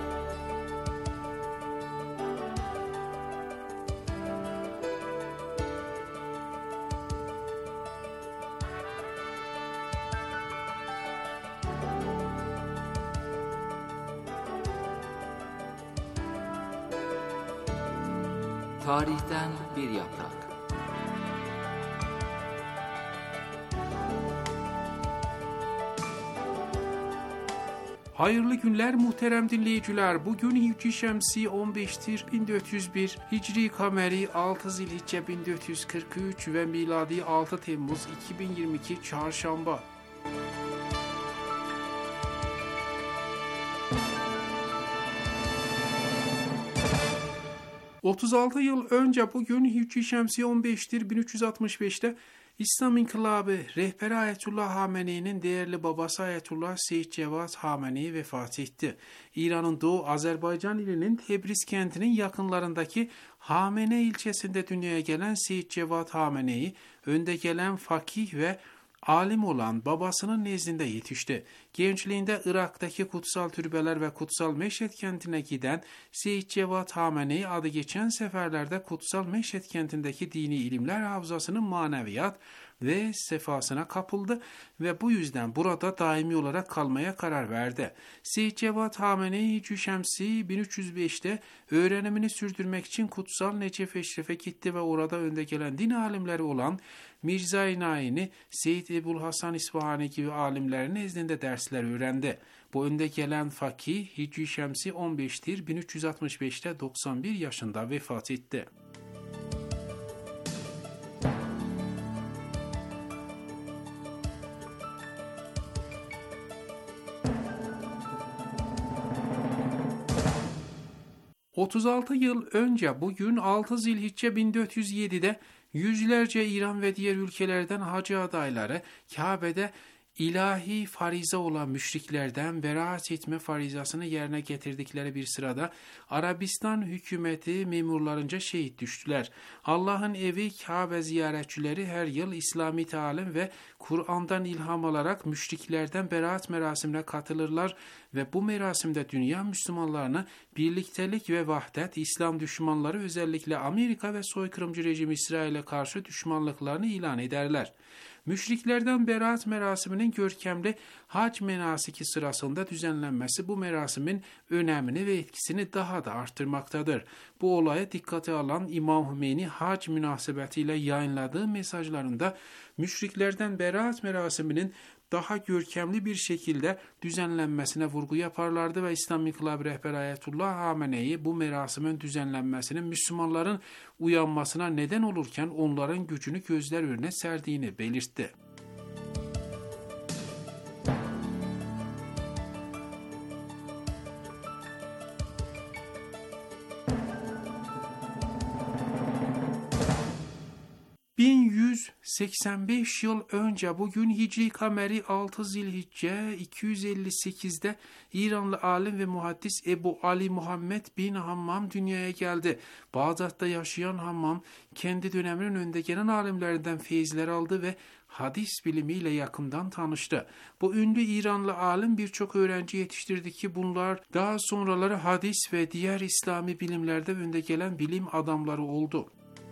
Tarihten bir yaprak. Hayırlı günler muhterem dinleyiciler. Bugün Hicri Şemsi 15'tir 1401, Hicri Kameri 6 Zilhicce 1443 ve miladi 6 Temmuz 2022 Çarşamba. ...36 yıl önce bugün Hicri Şemsi 15'tir 1365'te... İslam İnkılabı rehberi Ayetullah Hamene'nin değerli babası Ayetullah Seyyid Cevat Hamene'yi vefat etti. İran'ın Doğu Azerbaycan ilinin Tebriz kentinin yakınlarındaki Hamene ilçesinde dünyaya gelen Seyyid Cevat Hamene'yi önde gelen fakih ve alim olan babasının nezdinde yetişti. Gençliğinde Irak'taki kutsal türbeler ve kutsal Meşhed kentine giden Seyyid Cevat Hamene'yi adı geçen seferlerde kutsal Meşhed kentindeki dini ilimler havzasının maneviyat ve sefasına kapıldı ve bu yüzden burada daimi olarak kalmaya karar verdi. Seyyid Cevat Hamene'yi Hicri Şemsi 1305'te öğrenimini sürdürmek için kutsal Necef Eşref'e gitti ve orada önde gelen din alimleri olan Mirza-i Naini, Seyyid Ebul Hasan İsfahani gibi alimlerin nezdinde dersler öğrendi. Bu önde gelen fakih Hicri Şemsi 15'tir 1365'te 91 yaşında vefat etti. ...36 yıl önce bugün 6 Zilhicce 1407'de... ...yüzlerce İran ve diğer ülkelerden hacı adayları... ...Kabe'de ilahi farize olan müşriklerden beraat etme farizasını yerine getirdikleri bir sırada Arabistan hükümeti memurlarınca şehit düştüler. Allah'ın evi Kabe ziyaretçileri her yıl İslami talim ve Kur'an'dan ilham alarak müşriklerden beraat merasimine katılırlar ve bu merasimde dünya Müslümanlarını birliktelik ve vahdet, İslam düşmanları özellikle Amerika ve soykırımcı rejim İsrail'e karşı düşmanlıklarını ilan ederler. Müşriklerden beraat merasiminin görkemli hac menasiki sırasında düzenlenmesi bu merasimin önemini ve etkisini daha da arttırmaktadır. Bu olaya dikkate alan İmam Hümeyni hac münasebetiyle yayınladığı mesajlarında müşriklerden beraat merasiminin daha görkemli bir şekilde düzenlenmesine vurgu yaparlardı ve İslam İnkılabı rehberi Ayetullah Hamene'yi bu merasimin düzenlenmesinin Müslümanların uyanmasına neden olurken onların gücünü gözler önüne serdiğini belirtti. ...1185 yıl önce bugün Hicri Kameri 6 Zilhicce 258'de İranlı alim ve muhaddis Ebu Ali Muhammed bin Hammam dünyaya geldi. Bağdat'ta yaşayan Hammam kendi döneminin önde gelen alimlerinden feyizler aldı ve hadis bilimiyle yakından tanıştı. Bu ünlü İranlı alim birçok öğrenci yetiştirdi ki bunlar daha sonraları hadis ve diğer İslami bilimlerde önde gelen bilim adamları oldu.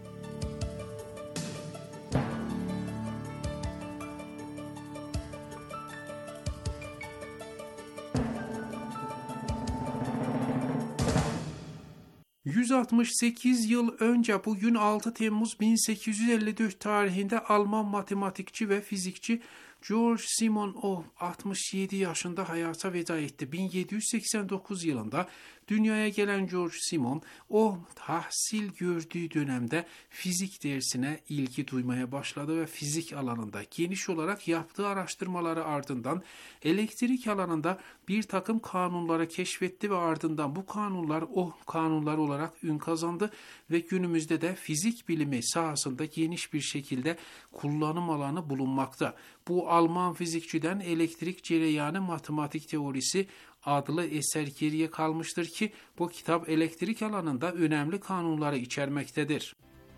...168 yıl önce bugün 6 Temmuz 1854 tarihinde Alman matematikçi ve fizikçi George Simon Ohm 67 yaşında hayata veda etti. 1789 yılında dünyaya gelen George Simon Ohm tahsil gördüğü dönemde fizik dersine ilgi duymaya başladı ve fizik alanında geniş olarak yaptığı araştırmaları ardından elektrik alanında bir takım kanunları keşfetti ve ardından bu kanunlar Ohm kanunları olarak ün kazandı ve günümüzde de fizik bilimi sahasında geniş bir şekilde kullanım alanı bulunmakta. Bu Alman fizikçiden elektrik cereyanı matematik teorisi adlı eser geriye kalmıştır ki bu kitap elektrik alanında önemli kanunları içermektedir.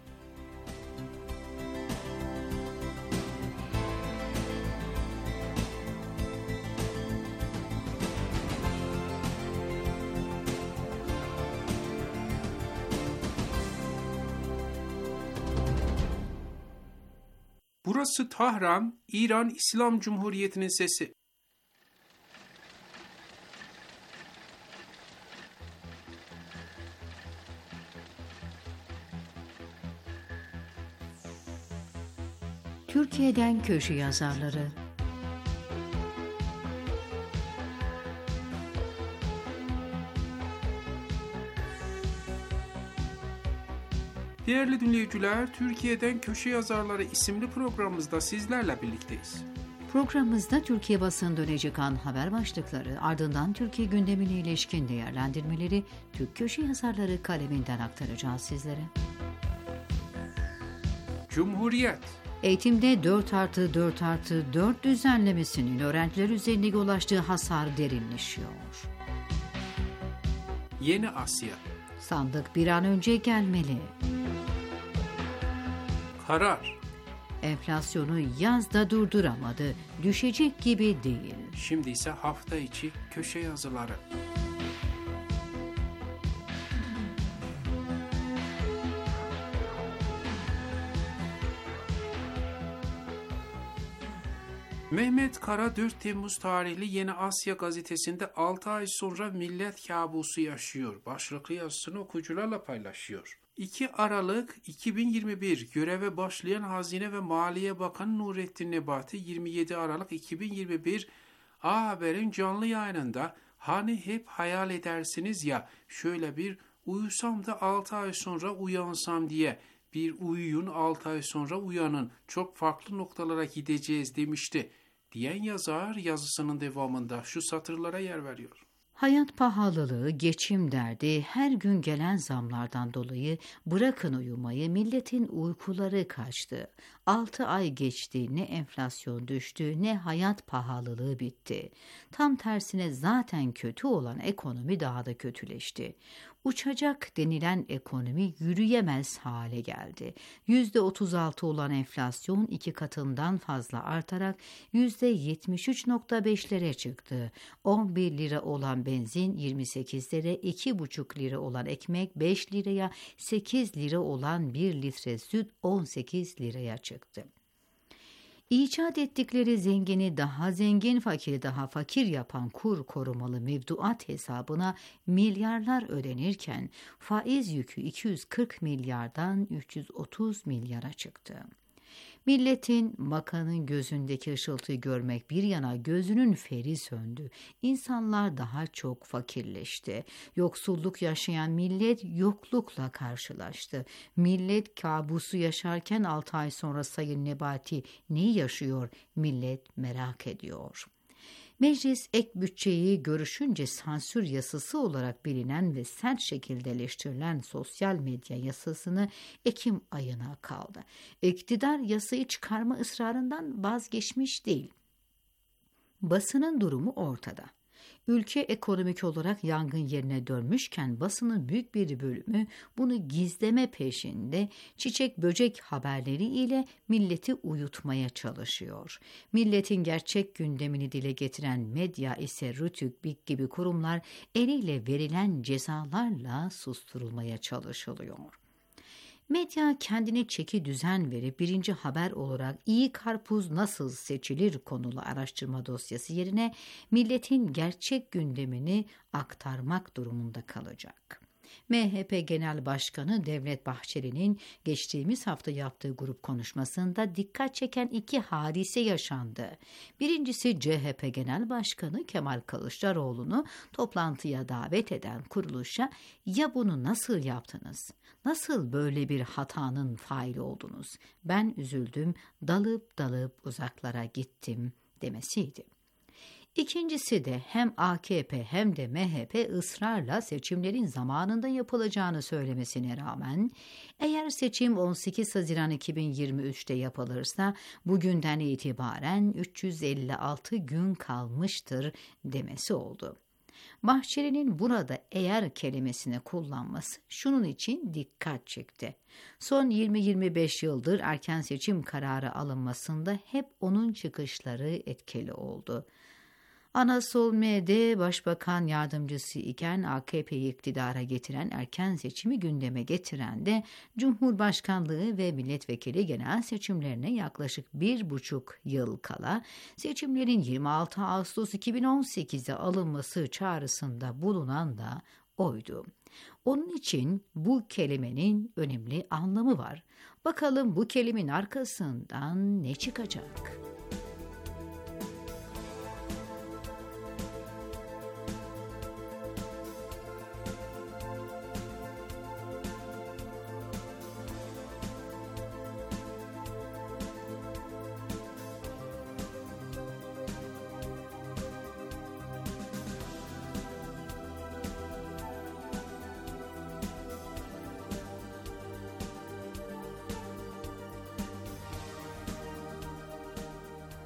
Burası Tahran, İran İslam Cumhuriyeti'nin sesi. Türkiye'den köşe yazarları. Değerli dinleyiciler, Türkiye'den Köşe Yazarları isimli programımızda sizlerle birlikteyiz. Programımızda Türkiye basınında öne çıkan haber başlıkları, ardından Türkiye gündemine ilişkin değerlendirmeleri Türk Köşe Yazarları kaleminden aktaracağız sizlere. Cumhuriyet. Eğitimde 4+4+4 düzenlemesinin öğrenciler üzerine yol açtığı hasar derinleşiyor. Yeni Asya. Sandık bir an önce gelmeli. Karar. Enflasyonu yazda durduramadı, düşecek gibi değil. Şimdi ise hafta içi köşe yazıları. Mehmet Kara 4 Temmuz tarihli Yeni Asya gazetesinde 6 ay sonra millet kabusu yaşıyor başlıklı yazısını okuyucularla paylaşıyor. 2 Aralık 2021 göreve başlayan Hazine ve Maliye Bakanı Nurettin Nebati 27 Aralık 2021 A Haber'in canlı yayınında hani hep hayal edersiniz ya şöyle bir uyusam da 6 ay sonra uyansam diye bir uyuyun 6 ay sonra uyanın çok farklı noktalara gideceğiz demişti diyen yazar yazısının devamında şu satırlara yer veriyor. Hayat pahalılığı, geçim derdi, her gün gelen zamlardan dolayı bırakın uyumayı, milletin uykuları kaçtı. 6 ay geçti, ne enflasyon düştü, ne hayat pahalılığı bitti. Tam tersine zaten kötü olan ekonomi daha da kötüleşti. Uçacak denilen ekonomi yürüyemez hale geldi. %36 olan enflasyon 2 katından fazla artarak %73.5'lere çıktı. 11 lira olan benzin 28 lira, 2,5 lira olan ekmek 5 liraya, 8 lira olan 1 litre süt 18 liraya çıktı. İcat ettikleri zengini daha zengin, fakiri daha fakir yapan kur korumalı mevduat hesabına milyarlar ödenirken faiz yükü 240 milyardan 330 milyara çıktı. Milletin, bakanın gözündeki ışıltıyı görmek bir yana gözünün feri söndü. İnsanlar daha çok fakirleşti. Yoksulluk yaşayan millet yoklukla karşılaştı. Millet kabusu yaşarken 6 ay sonra Sayın Nebati neyi yaşıyor? Millet merak ediyor. Meclis ek bütçeyi görüşünce sansür yasası olarak bilinen ve sert şekilde eleştirilen sosyal medya yasasını Ekim ayına kaldı. İktidar yasayı çıkarma ısrarından vazgeçmiş değil. Basının durumu ortada. Ülke ekonomik olarak yangın yerine dönmüşken basının büyük bir bölümü bunu gizleme peşinde çiçek böcek haberleri ile milleti uyutmaya çalışıyor. Milletin gerçek gündemini dile getiren medya ise Rütük, BİK gibi kurumlar eliyle verilen cezalarla susturulmaya çalışılıyor. Medya kendine çeki düzen verip birinci haber olarak iyi karpuz nasıl seçilir konulu araştırma dosyası yerine milletin gerçek gündemini aktarmak durumunda kalacak. MHP Genel Başkanı Devlet Bahçeli'nin geçtiğimiz hafta yaptığı grup konuşmasında dikkat çeken 2 hadise yaşandı. Birincisi CHP Genel Başkanı Kemal Kılıçdaroğlu'nu toplantıya davet eden kuruluşa "Ya bunu nasıl yaptınız? Nasıl böyle bir hatanın faili oldunuz? Ben üzüldüm, dalıp uzaklara gittim" demesiydi. İkincisi de hem AKP hem de MHP ısrarla seçimlerin zamanında yapılacağını söylemesine rağmen eğer seçim 18 Haziran 2023'te yapılırsa bugünden itibaren 356 gün kalmıştır demesi oldu. Bahçeli'nin burada eğer kelimesini kullanması şunun için dikkat çekti. Son 20-25 yıldır erken seçim kararı alınmasında hep onun çıkışları etkili oldu. Anasol M.D. Başbakan Yardımcısı iken AKP'yi iktidara getiren erken seçimi gündeme getiren de Cumhurbaşkanlığı ve milletvekili genel seçimlerine yaklaşık 1,5 yıl kala seçimlerin 26 Ağustos 2018'de alınması çağrısında bulunan da oydu. Onun için bu kelimenin önemli anlamı var. Bakalım bu kelimenin arkasından ne çıkacak?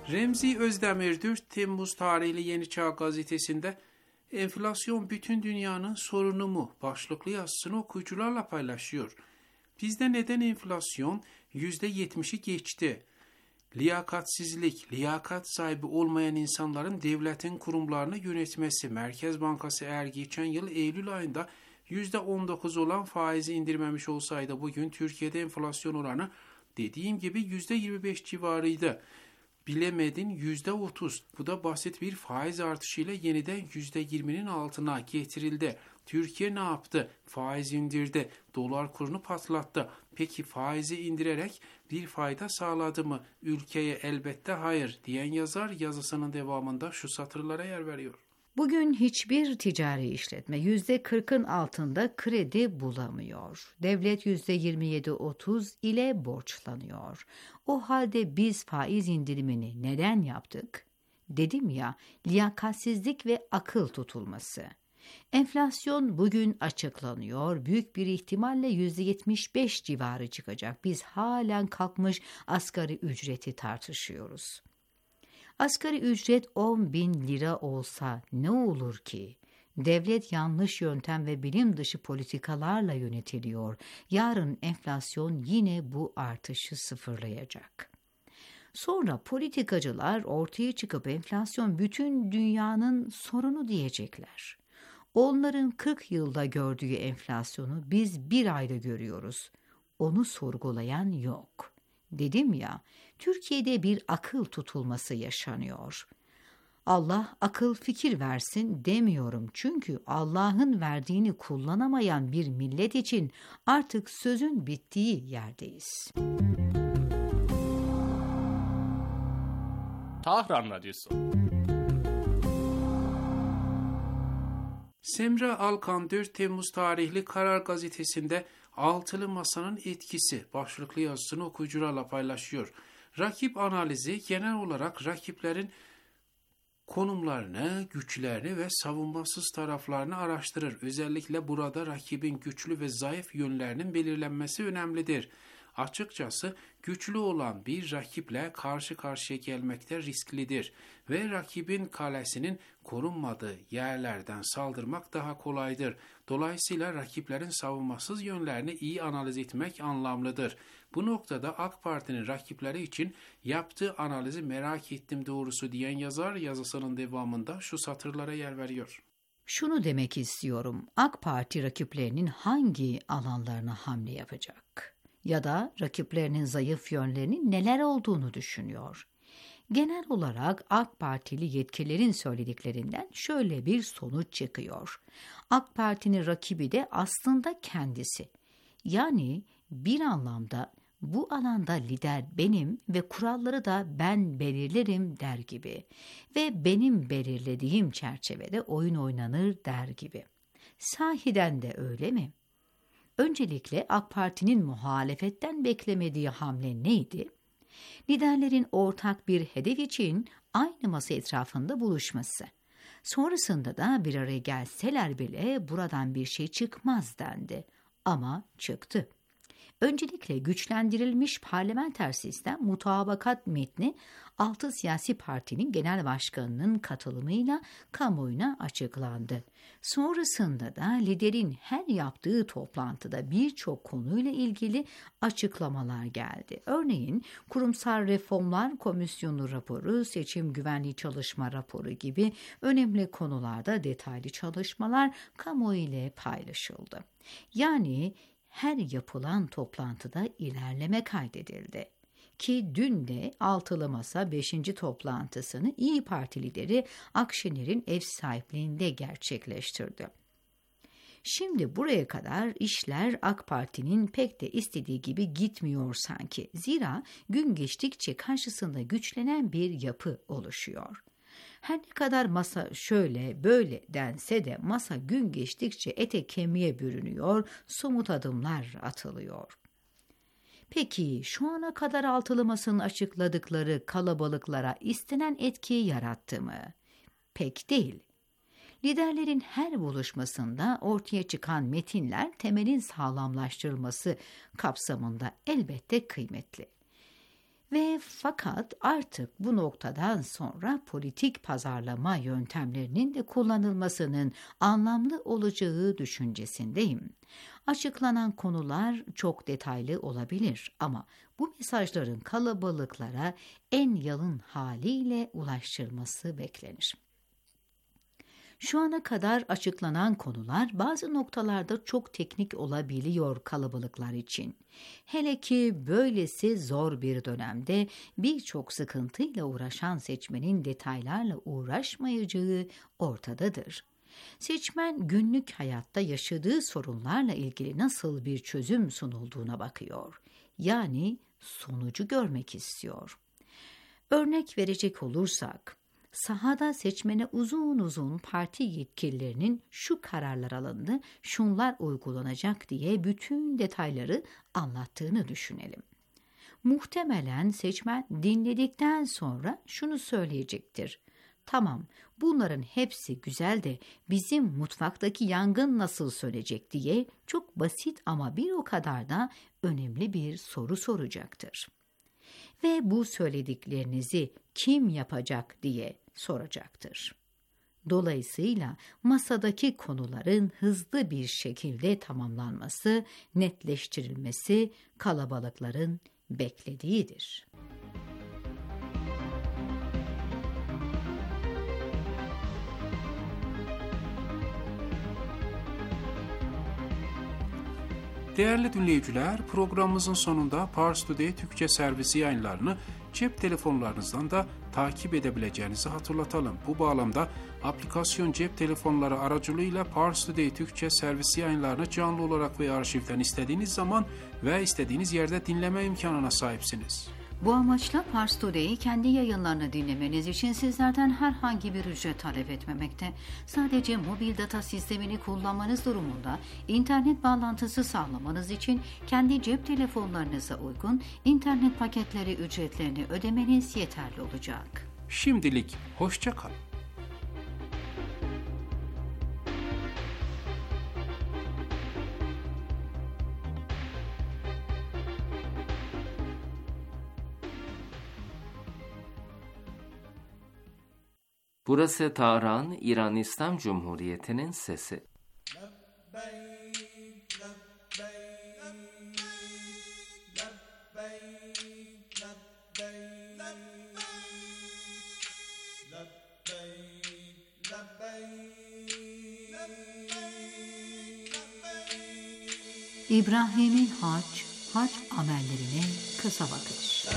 Remzi Özdemir 4 Temmuz tarihli Yeni Çağ gazetesinde enflasyon bütün dünyanın sorunu mu başlıklı yazısını okuyucularla paylaşıyor. Bizde neden enflasyon %70'i geçti? Liyakatsizlik, liyakat sahibi olmayan insanların devletin kurumlarını yönetmesi. Merkez Bankası eğer geçen yıl Eylül ayında %19 olan faizi indirmemiş olsaydı bugün Türkiye'de enflasyon oranı dediğim gibi %25 civarıydı. Bilemedin %30. Bu da basit bir faiz artışıyla yeniden %20'nin altına getirildi. Türkiye ne yaptı? Faiz indirdi. Dolar kurunu patlattı. Peki faizi indirerek bir fayda sağladı mı? Ülkeye elbette hayır diyen yazar yazısının devamında şu satırlara yer veriyor. Bugün hiçbir ticari işletme %40'ın altında kredi bulamıyor. Devlet %27-30 ile borçlanıyor. O halde biz faiz indirimini neden yaptık? Dedim ya, liyakatsizlik ve akıl tutulması. Enflasyon bugün açıklanıyor. Büyük bir ihtimalle %75 civarı çıkacak. Biz halen kalkmış asgari ücreti tartışıyoruz. Asgari ücret 10.000 lira olsa ne olur ki? Devlet yanlış yöntem ve bilim dışı politikalarla yönetiliyor. Yarın enflasyon yine bu artışı sıfırlayacak. Sonra politikacılar ortaya çıkıp enflasyon bütün dünyanın sorunu diyecekler. Onların 40 yılda gördüğü enflasyonu biz bir ayda görüyoruz. Onu sorgulayan yok. Dedim ya, Türkiye'de bir akıl tutulması yaşanıyor. Allah akıl fikir versin demiyorum çünkü Allah'ın verdiğini kullanamayan bir millet için artık sözün bittiği yerdeyiz. Tahran Radyosu. Semra Alkan 4 Temmuz tarihli Karar gazetesinde Altılı Masanın etkisi başlıklı yazısını okuyucularla paylaşıyor. Rakip analizi genel olarak rakiplerin konumlarını, güçlerini ve savunmasız taraflarını araştırır. Özellikle burada rakibin güçlü ve zayıf yönlerinin belirlenmesi önemlidir. Açıkçası güçlü olan bir rakiple karşı karşıya gelmekte risklidir ve rakibin kalesinin korunmadığı yerlerden saldırmak daha kolaydır. Dolayısıyla rakiplerin savunmasız yönlerini iyi analiz etmek anlamlıdır. Bu noktada AK Parti'nin rakipleri için yaptığı analizi merak ettim doğrusu diyen yazar yazısının devamında şu satırlara yer veriyor. Şunu demek istiyorum, AK Parti rakiplerinin hangi alanlarına hamle yapacak? Ya da rakiplerinin zayıf yönlerinin neler olduğunu düşünüyor. Genel olarak AK Partili yetkililerin söylediklerinden şöyle bir sonuç çıkıyor. AK Parti'nin rakibi de aslında kendisi. Yani bir anlamda bu alanda lider benim ve kuralları da ben belirlerim der gibi ve benim belirlediğim çerçevede oyun oynanır der gibi. Sahiden de öyle mi? Öncelikle AK Parti'nin muhalefetten beklemediği hamle neydi? Liderlerin ortak bir hedef için aynı masa etrafında buluşması. Sonrasında da bir araya gelseler bile buradan bir şey çıkmaz dendi. Ama çıktı. Öncelikle güçlendirilmiş parlamenter sistem mutabakat metni 6 siyasi partinin genel başkanının katılımıyla kamuoyuna açıklandı. Sonrasında da liderin her yaptığı toplantıda birçok konuyla ilgili açıklamalar geldi. Örneğin Kurumsal Reformlar Komisyonu raporu, seçim güvenliği çalışma raporu gibi önemli konularda detaylı çalışmalar kamuoyu ile paylaşıldı. Yani her yapılan toplantıda ilerleme kaydedildi. Ki dün de Altılı Masa 5. toplantısını İYİ Parti lideri Akşener'in ev sahipliğinde gerçekleştirdi. Şimdi buraya kadar işler AK Parti'nin pek de istediği gibi gitmiyor sanki. Zira gün geçtikçe karşısında güçlenen bir yapı oluşuyor. Her ne kadar masa şöyle böyle dense de masa gün geçtikçe ete kemiğe bürünüyor, somut adımlar atılıyor. Peki şu ana kadar Altılı Masa'nın açıkladıkları kalabalıklara istenen etkiyi yarattı mı? Pek değil. Liderlerin her buluşmasında ortaya çıkan metinler temelin sağlamlaştırılması kapsamında elbette kıymetli. Ve fakat artık bu noktadan sonra politik pazarlama yöntemlerinin de kullanılmasının anlamlı olacağı düşüncesindeyim. Açıklanan konular çok detaylı olabilir ama bu mesajların kalabalıklara en yalın haliyle ulaştırılması beklenir. Şu ana kadar açıklanan konular bazı noktalarda çok teknik olabiliyor kalabalıklar için. Hele ki böylesi zor bir dönemde birçok sıkıntıyla uğraşan seçmenin detaylarla uğraşmayacağı ortadadır. Seçmen günlük hayatta yaşadığı sorunlarla ilgili nasıl bir çözüm sunulduğuna bakıyor. Yani sonucu görmek istiyor. Örnek verecek olursak, sahada seçmene uzun uzun parti yetkililerinin şu kararlar alındı, şunlar uygulanacak diye bütün detayları anlattığını düşünelim. Muhtemelen seçmen dinledikten sonra şunu söyleyecektir. Tamam, bunların hepsi güzel de bizim mutfaktaki yangın nasıl sönecek diye çok basit ama bir o kadar da önemli bir soru soracaktır. Ve bu söylediklerinizi kim yapacak diye soracaktır. Dolayısıyla masadaki konuların hızlı bir şekilde tamamlanması, netleştirilmesi kalabalıkların beklediğidir. Değerli dinleyiciler, programımızın sonunda Pars Today Türkçe servisi yayınlarını cep telefonlarınızdan da takip edebileceğinizi hatırlatalım. Bu bağlamda aplikasyon cep telefonları aracılığıyla Pars Today Türkçe servisi yayınlarını canlı olarak ve arşivden istediğiniz zaman ve istediğiniz yerde dinleme imkanına sahipsiniz. Bu amaçla Pars Today'i kendi yayınlarını dinlemeniz için sizlerden herhangi bir ücret talep etmemekte. Sadece mobil data sistemini kullanmanız durumunda internet bağlantısı sağlamanız için kendi cep telefonlarınıza uygun internet paketleri ücretlerini ödemeniz yeterli olacak. Şimdilik hoşça kalın. Burası Tahran, İran İslam Cumhuriyeti'nin sesi. İbrahim'in hac amellerine kısa bakış.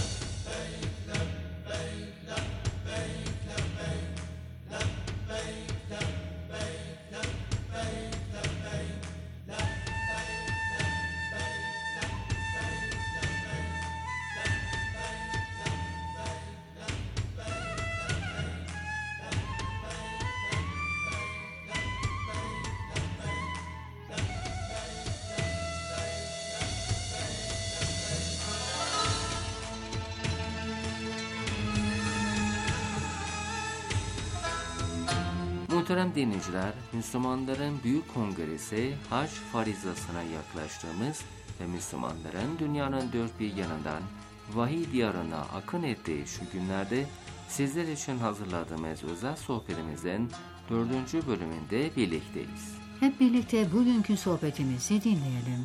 Muhterem dinleyiciler, Müslümanların Büyük Kongresi Hac farizasına yaklaştığımız ve Müslümanların dünyanın dört bir yanından vahiy diyarına akın ettiği şu günlerde sizler için hazırladığımız özel sohbetimizin 4. bölümünde birlikteyiz. Hep birlikte bugünkü sohbetimizi dinleyelim.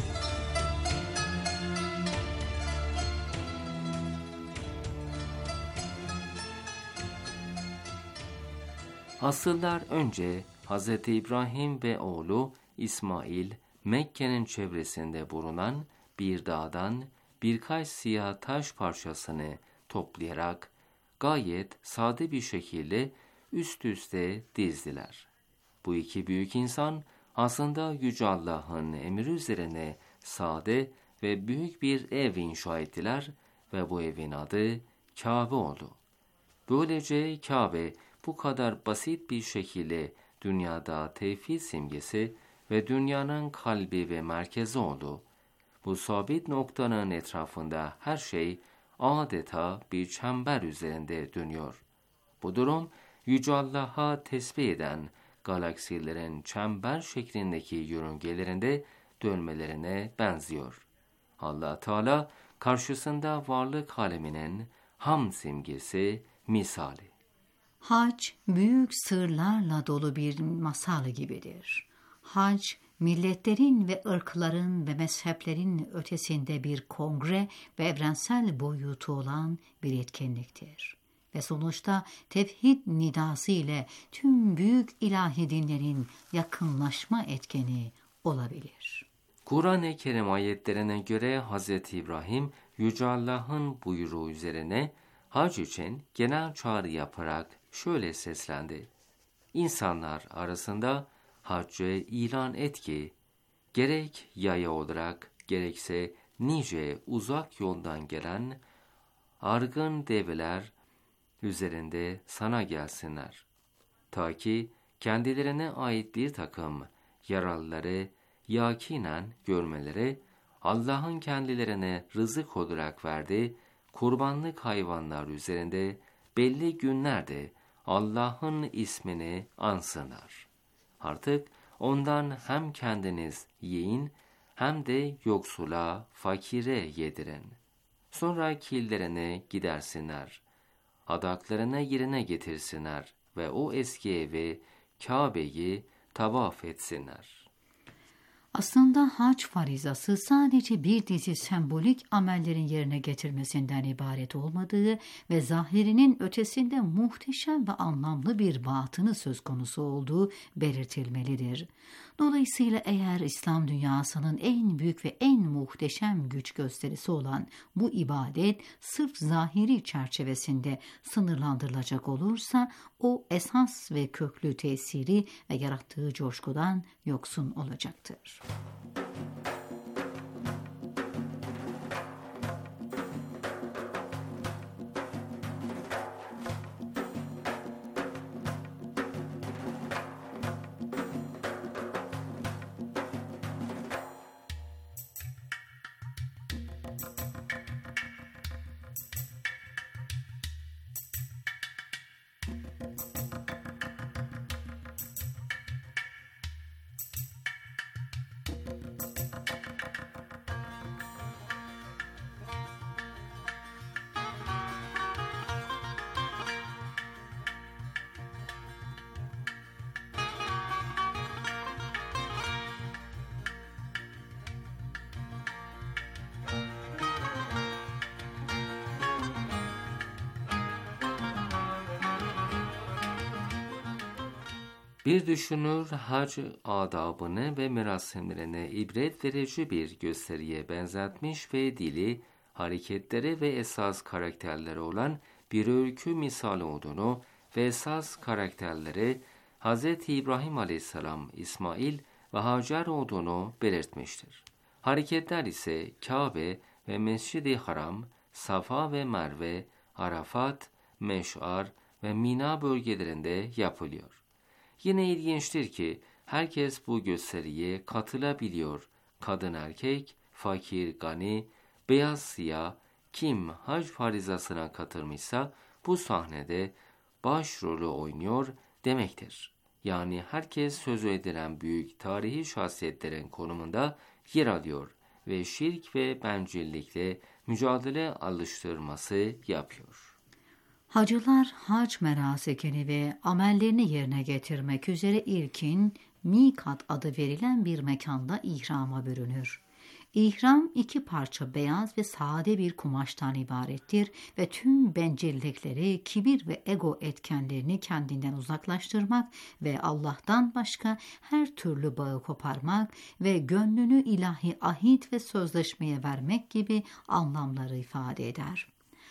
Asırlar önce Hz. İbrahim ve oğlu İsmail, Mekke'nin çevresinde bulunan bir dağdan birkaç siyah taş parçasını toplayarak gayet sade bir şekilde üst üste dizdiler. Bu iki büyük insan aslında Yüce Allah'ın emri üzerine sade ve büyük bir ev inşa ettiler ve bu evin adı Kabe oldu. Böylece Kabe bu kadar basit bir şekilde dünyada tevhid simgesi ve dünyanın kalbi ve merkezi oldu. Bu sabit noktanın etrafında her şey adeta bir çember üzerinde dönüyor. Bu durum Yüce Allah'a tesbih eden galaksilerin çember şeklindeki yörüngelerinde dönmelerine benziyor. Allah Teala karşısında varlık aleminin ham simgesi, misali. Hac, büyük sırlarla dolu bir masal gibidir. Hac, milletlerin ve ırkların ve mezheplerin ötesinde bir kongre ve evrensel boyutu olan bir etkinliktir. Ve sonuçta tevhid nidası ile tüm büyük ilahi dinlerin yakınlaşma etkeni olabilir. Kur'an-ı Kerim ayetlerine göre Hz. İbrahim, Yüce Allah'ın buyruğu üzerine hac için genel çağrı yaparak şöyle seslendi. İnsanlar arasında haccı ilan et ki, gerek yaya olarak gerekse nice uzak yoldan gelen argın develer üzerinde sana gelsinler. Ta ki kendilerine ait bir takım yaralıları yakinen görmeleri, Allah'ın kendilerine rızık olarak verdiği kurbanlık hayvanlar üzerinde belli günlerde Allah'ın ismini ansınlar. Artık ondan hem kendiniz yiyin hem de yoksula, fakire yedirin. Sonra killerine gidersinler, adaklarını yerine getirsinler ve o eski evi, Kabe'yi tavaf etsinler. Aslında hac farizası sadece bir dizi sembolik amellerin yerine getirmesinden ibaret olmadığı ve zahirinin ötesinde muhteşem ve anlamlı bir batını söz konusu olduğu belirtilmelidir. Dolayısıyla eğer İslam dünyasının en büyük ve en muhteşem güç gösterisi olan bu ibadet sırf zahiri çerçevesinde sınırlandırılacak olursa o esas ve köklü tesiri ve yarattığı coşkudan yoksun olacaktır. Bir düşünür hac adabını ve merasimlerine ibret verici bir gösteriye benzetmiş ve dili, hareketleri ve esas karakterleri olan bir öykü misali olduğunu ve esas karakterleri Hz. İbrahim Aleyhisselam, İsmail ve Hacer olduğunu belirtmiştir. Hareketler ise Kabe ve Mescid-i Haram, Safa ve Merve, Arafat, Meş'ar ve Mina bölgelerinde yapılıyor. Yine ilginçtir ki herkes bu gösteriye katılabiliyor. Kadın erkek, fakir gani, beyaz siyah, kim hac farizasına katılmışsa bu sahnede başrolü oynuyor demektir. Yani herkes sözü edilen büyük tarihi şahsiyetlerin konumunda yer alıyor ve şirk ve bencillikle mücadele alıştırması yapıyor. Hacılar hac merasikini ve amellerini yerine getirmek üzere ilkin mikat adı verilen bir mekanda ihrama bürünür. İhram 2 parça beyaz ve sade bir kumaştan ibarettir ve tüm bencillikleri, kibir ve ego etkenlerini kendinden uzaklaştırmak ve Allah'tan başka her türlü bağı koparmak ve gönlünü ilahi ahit ve sözleşmeye vermek gibi anlamları ifade eder.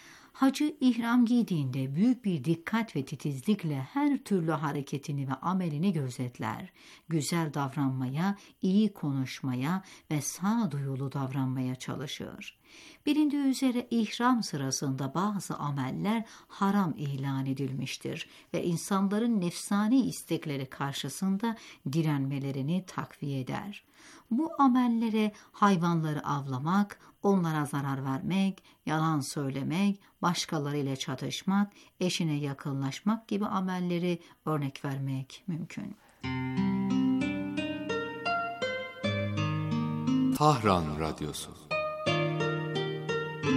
Hacı ihram giydiğinde büyük bir dikkat ve titizlikle her türlü hareketini ve amelini gözetler. Güzel davranmaya, iyi konuşmaya ve sağduyulu davranmaya çalışır. Bilindiği üzere ihram sırasında bazı ameller haram ilan edilmiştir ve insanların nefsani istekleri karşısında direnmelerini takviye eder. Bu amellere hayvanları avlamak, onlara zarar vermek, yalan söylemek, başkalarıyla çatışmak, eşine yakınlaşmak gibi amelleri örnek vermek mümkün. Tahran Radyosu.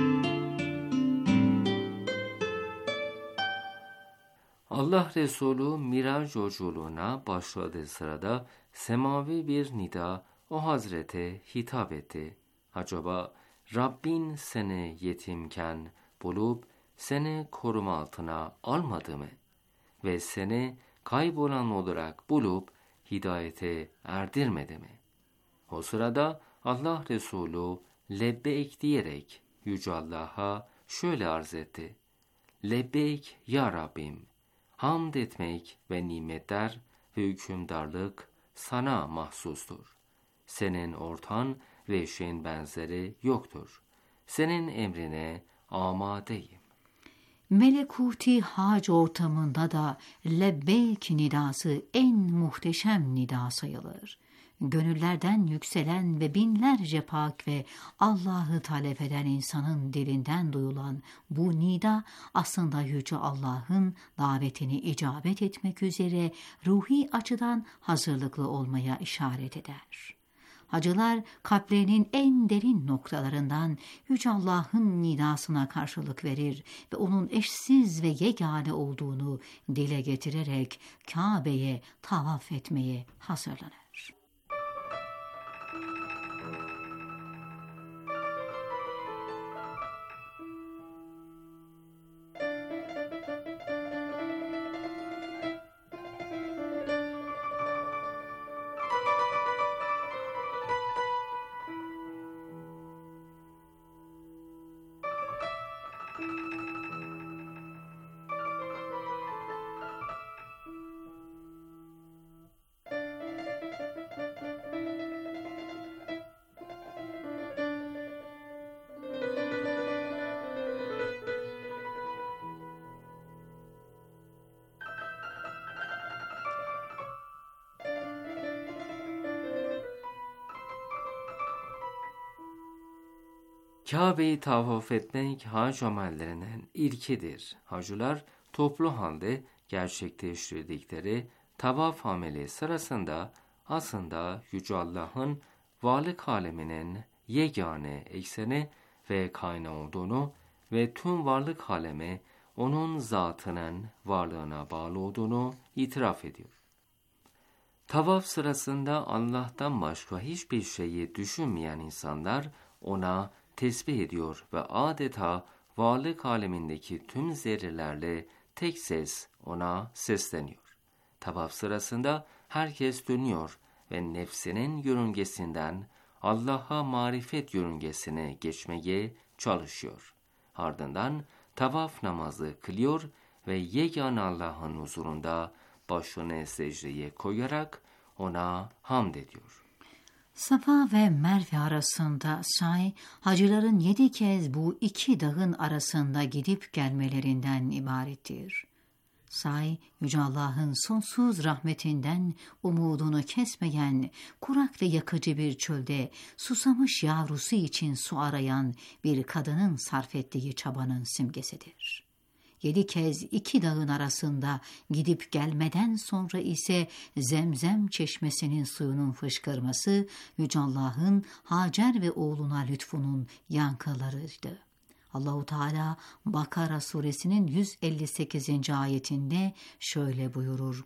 Allah Resulü Miraç yolculuğuna başladığı sırada semavi bir nida o Hazrete hitap etti. Acaba Rabbin seni yetimken bulup seni koruma altına almadı mı? Ve seni kaybolan olarak bulup hidayete erdirmedi mi? O sırada Allah Resulü lebbeyk diyerek Yüce Allah'a şöyle arz etti. Lebbeyk ya Rabbim, hamd etmek ve nimetler ve hükümdarlık sana mahsustur. Senin ortan ve eşin benzeri yoktur. Senin emrine amadeyim. Melekuti hac ortamında da lebbeyk nidası en muhteşem nida sayılır. Gönüllerden yükselen ve binlerce pak ve Allah'ı talep eden insanın dilinden duyulan bu nida aslında Yüce Allah'ın davetini icabet etmek üzere ruhi açıdan hazırlıklı olmaya işaret eder. Hacılar kalplerinin en derin noktalarından Yüce Allah'ın nidasına karşılık verir ve onun eşsiz ve yegane olduğunu dile getirerek Kabe'ye tavaf etmeye hazırlanır. Kabe'yi tavaf etmek hac amellerinden ilkidir. Hacılar toplu halde gerçekleştirdikleri tavaf ameli sırasında aslında Yüce Allah'ın varlık aleminin yegane ekseni ve kaynağı olduğunu ve tüm varlık alemi onun zatının varlığına bağlı olduğunu itiraf ediyor. Tavaf sırasında Allah'tan başka hiçbir şeyi düşünmeyen insanlar ona tesbih ediyor ve adeta varlık alemindeki tüm zerrelerle tek ses ona sesleniyor. Tavaf sırasında herkes dönüyor ve nefsinin yörüngesinden Allah'a marifet yörüngesine geçmeye çalışıyor. Ardından tavaf namazı kılıyor ve yegane Allah'ın huzurunda başını secdeye koyarak ona hamd ediyor. Safa ve Merve arasında say, hacıların 7 kez bu iki dağın arasında gidip gelmelerinden ibarettir. Say, Yüce Allah'ın sonsuz rahmetinden umudunu kesmeyen, kurak ve yakıcı bir çölde susamış yavrusu için su arayan bir kadının sarf ettiği çabanın simgesidir. 7 kez 2 dağın arasında gidip gelmeden sonra ise Zemzem çeşmesinin suyunun fışkırması Yüce Allah'ın Hacer ve oğluna lütfunun yankılarıydı. Allahu Teala Bakara suresinin 158. ayetinde şöyle buyurur.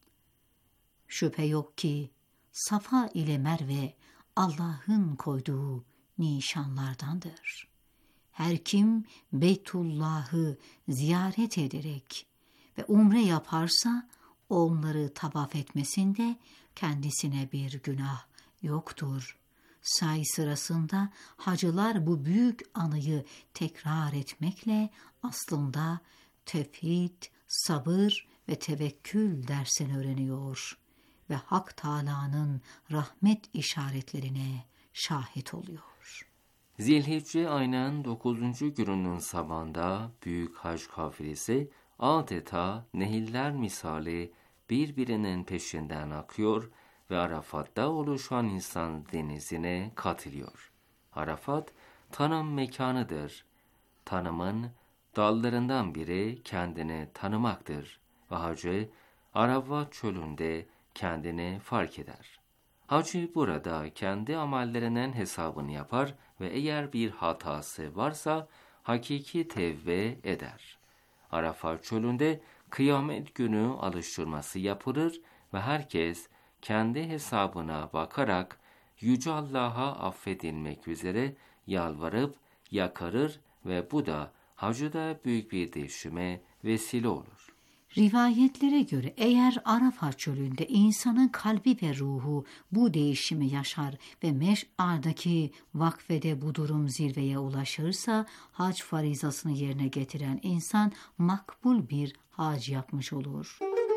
Şüphe yok ki Safa ile Merve Allah'ın koyduğu nişanlardandır. Her kim Beytullah'ı ziyaret ederek ve umre yaparsa onları tavaf etmesinde kendisine bir günah yoktur. Say sırasında hacılar bu büyük anıyı tekrar etmekle aslında tevhid, sabır ve tevekkül dersini öğreniyor ve Hak Teâlâ'nın rahmet işaretlerine şahit oluyor. Zilhicce ayının 9. gününün sabahında büyük hac kafilesi adeta nehirler misali birbirinin peşinden akıyor ve Arafat'ta oluşan insan denizine katılıyor. Arafat tanım mekanıdır. Tanımın dallarından biri kendini tanımaktır ve hacı Aravat çölünde kendini fark eder. Hacı burada kendi amellerinin hesabını yapar ve eğer bir hatası varsa hakiki tevbe eder. Arafat çölünde kıyamet günü alıştırması yapılır ve herkes kendi hesabına bakarak Yüce Allah'a affedilmek üzere yalvarıp yakarır ve bu da hacda büyük bir değişime vesile olur. Rivayetlere göre eğer Arafat çölünde insanın kalbi ve ruhu bu değişimi yaşar ve Meş'ar'daki vakfede bu durum zirveye ulaşırsa hac farizasını yerine getiren insan makbul bir hac yapmış olur.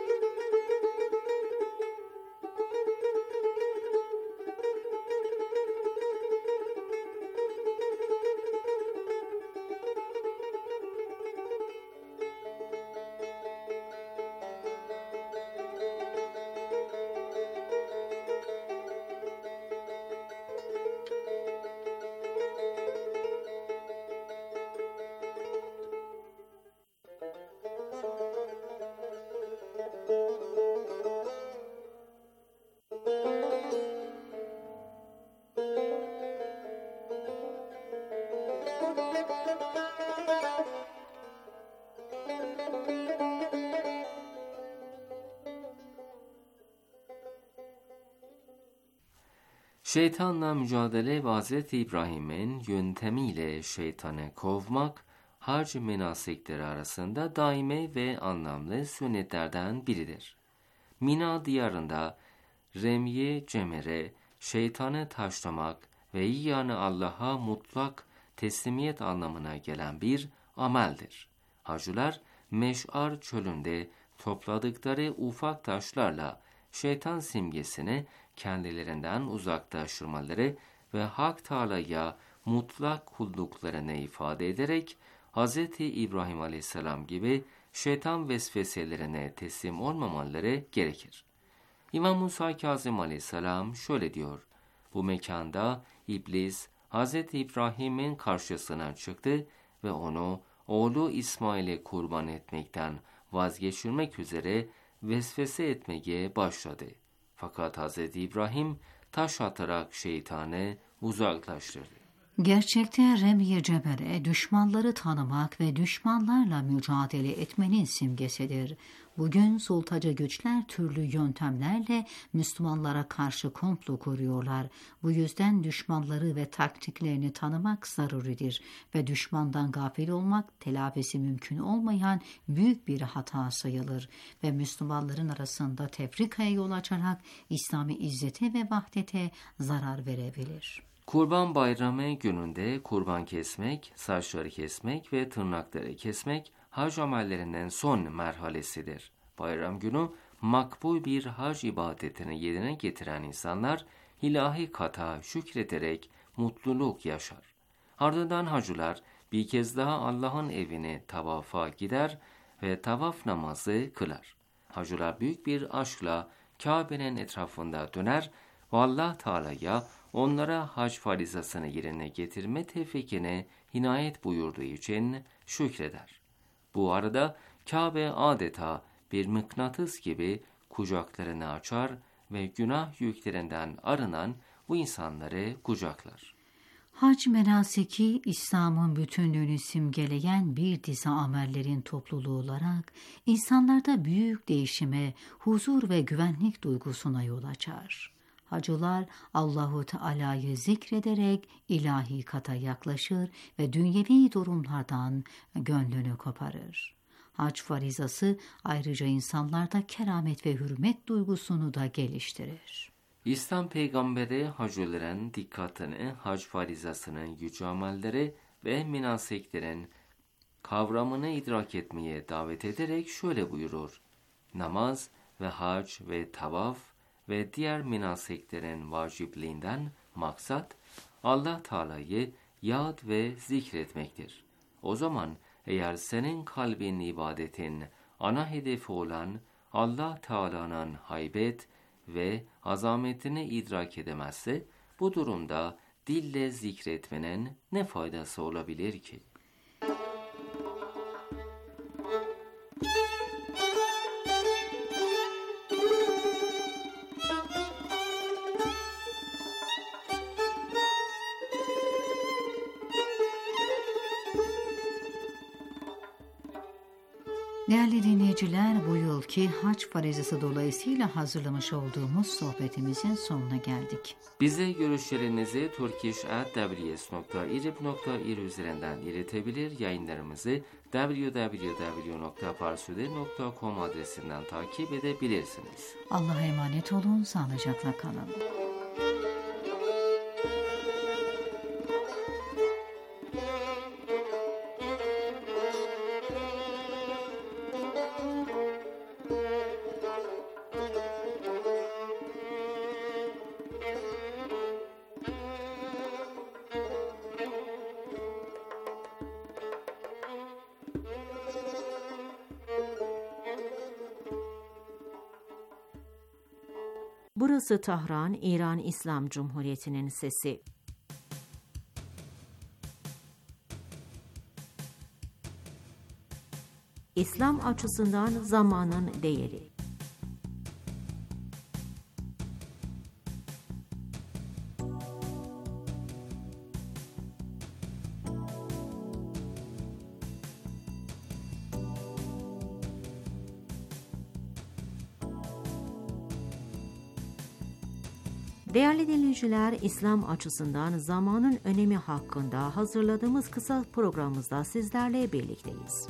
Şeytanla mücadele ve Hz. İbrahim'in yöntemiyle şeytanı kovmak, hac menasikleri arasında daimi ve anlamlı sünnetlerden biridir. Mina diyarında remye cemere, şeytanı taşlamak ve yani Allah'a mutlak teslimiyet anlamına gelen bir ameldir. Hacılar Meş'ar çölünde topladıkları ufak taşlarla şeytan simgesini kendilerinden uzaklaştırmaları ve Hak Teâlâ'ya mutlak kulluklarını ifade ederek Hz. İbrahim Aleyhisselam gibi şeytan vesveselerine teslim olmamaları gerekir. İmam Musa Kazım Aleyhisselam şöyle diyor: bu mekanda İblis Hz. İbrahim'in karşısına çıktı ve onu oğlu İsmail'e kurban etmekten vazgeçirmek üzere vesvese etmeye başladı. Fakat Hz. İbrahim taş atarak şeytanı uzaklaştırdı. Gerçekte remye cebere düşmanları tanımak ve düşmanlarla mücadele etmenin simgesidir. Bugün sultacı güçler türlü yöntemlerle Müslümanlara karşı komplo kuruyorlar. Bu yüzden düşmanları ve taktiklerini tanımak zaruridir ve düşmandan gafil olmak telafisi mümkün olmayan büyük bir hata sayılır ve Müslümanların arasında tefrikaya yol açarak İslami izzete ve vahdete zarar verebilir. Kurban Bayramı gününde kurban kesmek, saçları kesmek ve tırnakları kesmek hac amellerinden son merhalesidir. Bayram günü makbul bir hac ibadetini yerine getiren insanlar ilahi kata şükrederek mutluluk yaşar. Ardından hacılar bir kez daha Allah'ın evine tavafa gider ve tavaf namazı kılar. Hacılar büyük bir aşkla Kabe'nin etrafında döner ve Allah Teala'ya onlara hac farizasını yerine getirme tevfikine inayet buyurduğu için şükreder. Bu arada Kabe adeta bir mıknatıs gibi kucaklarını açar ve günah yüklerinden arınan bu insanları kucaklar. Hac menasiki, İslam'ın bütünlüğünü simgeleyen bir dizi amellerin topluluğu olarak insanlarda büyük değişime, huzur ve güvenlik duygusuna yol açar. Hacılar Allahu Teala'yı zikrederek ilahi kata yaklaşır ve dünyevi durumlardan gönlünü koparır. Hac farizası ayrıca insanlarda keramet ve hürmet duygusunu da geliştirir. İslam peygamberi hacıların dikkatini hac farizasının yüce amelleri ve münasiklerin kavramını idrak etmeye davet ederek şöyle buyurur: namaz ve hac ve tavaf ve diğer münasiklerin vacipliğinden maksat Allah Teala'yı yad ve zikretmektir. O zaman eğer senin kalbin ibadetin ana hedefi olan Allah Teala'nın haybet ve azametini idrak edemezse, bu durumda dille zikretmenin ne faydası olabilir ki? Değerli dinleyiciler, bu yılki hac farizası dolayısıyla hazırlamış olduğumuz sohbetimizin sonuna geldik. Bize görüşlerinizi turkish@wbs.irib.ir üzerinden iletebilir, yayınlarımızı www.parsude.com adresinden takip edebilirsiniz. Allah'a emanet olun, sağlıcakla kalın. Burası Tahran, İran İslam Cumhuriyeti'nin sesi. İslam açısından zamanın değeri. Değerli dinleyiciler, İslam açısından zamanın önemi hakkında hazırladığımız kısa programımızda sizlerle birlikteyiz.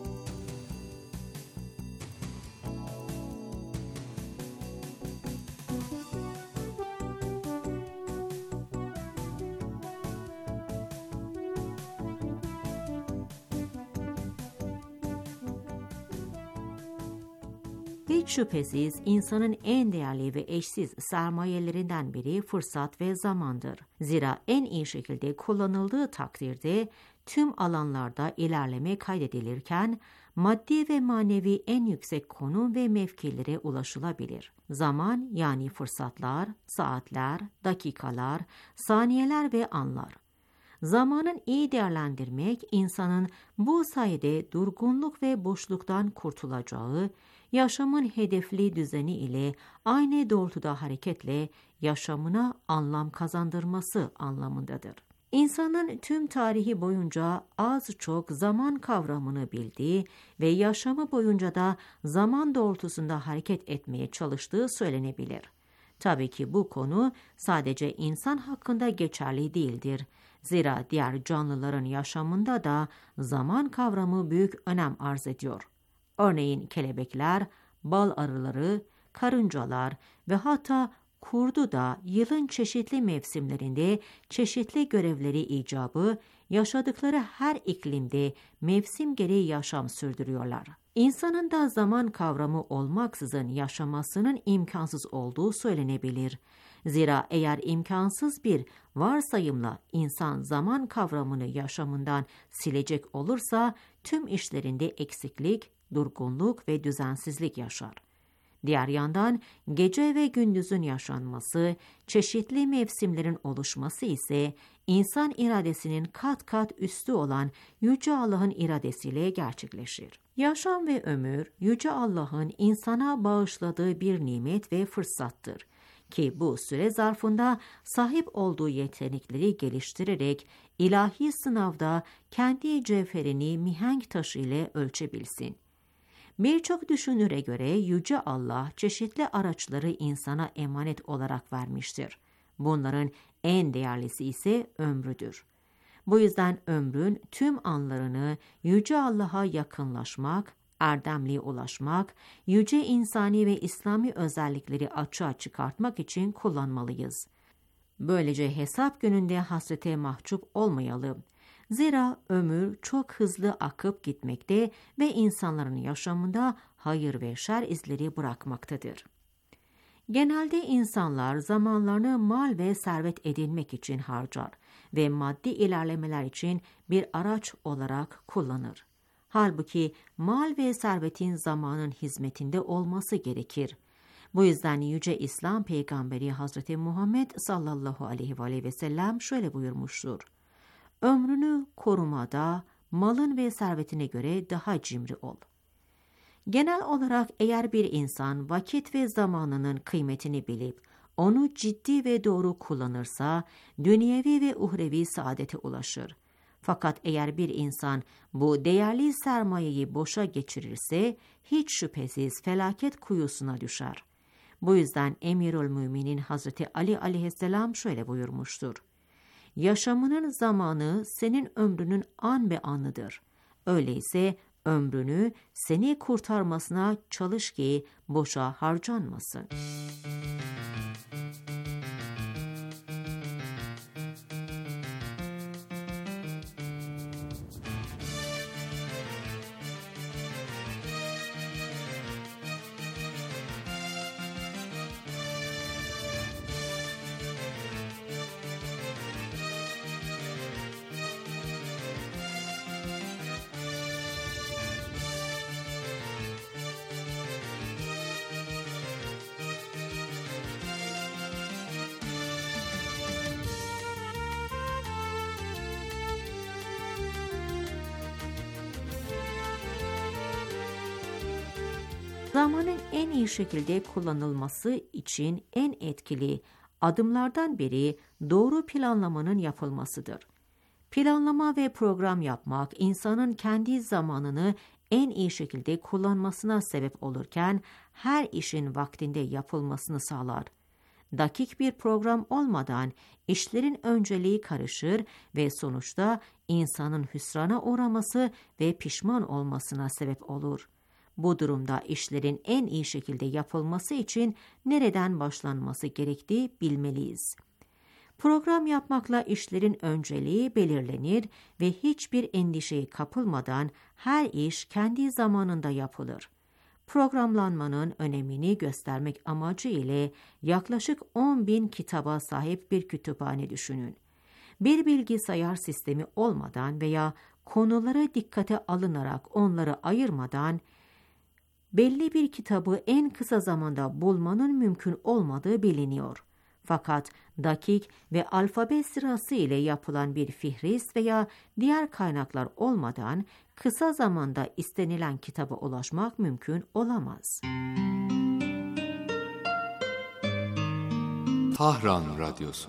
Hiç şüphesiz insanın en değerli ve eşsiz sermayelerinden biri fırsat ve zamandır. Zira en iyi şekilde kullanıldığı takdirde tüm alanlarda ilerleme kaydedilirken maddi ve manevi en yüksek konum ve mevkilere ulaşılabilir. Zaman yani fırsatlar, saatler, dakikalar, saniyeler ve anlar. Zamanın iyi değerlendirmek insanın bu sayede durgunluk ve boşluktan kurtulacağı, yaşamın hedefli düzeni ile aynı doğrultuda hareketle yaşamına anlam kazandırması anlamındadır. İnsanın tüm tarihi boyunca az çok zaman kavramını bildiği ve yaşamı boyunca da zaman doğrultusunda hareket etmeye çalıştığı söylenebilir. Tabii ki bu konu sadece insan hakkında geçerli değildir. Zira diğer canlıların yaşamında da zaman kavramı büyük önem arz ediyor. Örneğin kelebekler, bal arıları, karıncalar ve hatta kurdu da yılın çeşitli mevsimlerinde çeşitli görevleri icabı, yaşadıkları her iklimde mevsim gereği yaşam sürdürüyorlar. İnsanın da zaman kavramı olmaksızın yaşamasının imkansız olduğu söylenebilir. Zira eğer imkansız bir varsayımla insan zaman kavramını yaşamından silecek olursa tüm işlerinde eksiklik, durgunluk ve düzensizlik yaşar. Diğer yandan gece ve gündüzün yaşanması, çeşitli mevsimlerin oluşması ise insan iradesinin kat kat üstü olan Yüce Allah'ın iradesiyle gerçekleşir. Yaşam ve ömür, Yüce Allah'ın insana bağışladığı bir nimet ve fırsattır. Ki bu süre zarfında sahip olduğu yetenekleri geliştirerek ilahi sınavda kendi cevherini mihenk taşı ile ölçebilsin. Birçok düşünüre göre Yüce Allah çeşitli araçları insana emanet olarak vermiştir. Bunların en değerlisi ise ömrüdür. Bu yüzden ömrün tüm anlarını Yüce Allah'a yakınlaşmak, erdemliğe ulaşmak, yüce insani ve İslami özellikleri açığa çıkartmak için kullanmalıyız. Böylece hesap gününde hasrete mahcup olmayalım. Zira ömür çok hızlı akıp gitmekte ve insanların yaşamında hayır ve şer izleri bırakmaktadır. Genelde insanlar zamanlarını mal ve servet edinmek için harcar ve maddi ilerlemeler için bir araç olarak kullanır. Halbuki mal ve servetin zamanın hizmetinde olması gerekir. Bu yüzden Yüce İslam Peygamberi Hazreti Muhammed sallallahu aleyhi ve sellem şöyle buyurmuştur. Ömrünü korumada malın ve servetine göre daha cimri ol. Genel olarak eğer bir insan vakit ve zamanının kıymetini bilip onu ciddi ve doğru kullanırsa dünyevi ve uhrevi saadete ulaşır. Fakat eğer bir insan bu değerli sermayeyi boşa geçirirse hiç şüphesiz felaket kuyusuna düşer. Bu yüzden Emirülmüminin Hazreti Ali aleyhisselam şöyle buyurmuştur: yaşamının zamanı senin ömrünün an be anıdır. Öyleyse ömrünü seni kurtarmasına çalış ki boşa harcanmasın. Zamanın en iyi şekilde kullanılması için en etkili adımlardan biri doğru planlamanın yapılmasıdır. Planlama ve program yapmak insanın kendi zamanını en iyi şekilde kullanmasına sebep olurken her işin vaktinde yapılmasını sağlar. Dakik bir program olmadan işlerin önceliği karışır ve sonuçta insanın hüsrana uğraması ve pişman olmasına sebep olur. Bu durumda işlerin en iyi şekilde yapılması için nereden başlanması gerektiği bilmeliyiz. Program yapmakla işlerin önceliği belirlenir ve hiçbir endişeye kapılmadan her iş kendi zamanında yapılır. Programlanmanın önemini göstermek amacı ile yaklaşık 10.000 kitaba sahip bir kütüphane düşünün. Bir bilgisayar sistemi olmadan veya konulara dikkate alınarak onları ayırmadan belli bir kitabı en kısa zamanda bulmanın mümkün olmadığı biliniyor. Fakat dakik ve alfabe sırası ile yapılan bir fihris veya diğer kaynaklar olmadan kısa zamanda istenilen kitaba ulaşmak mümkün olamaz. Tahran Radyosu.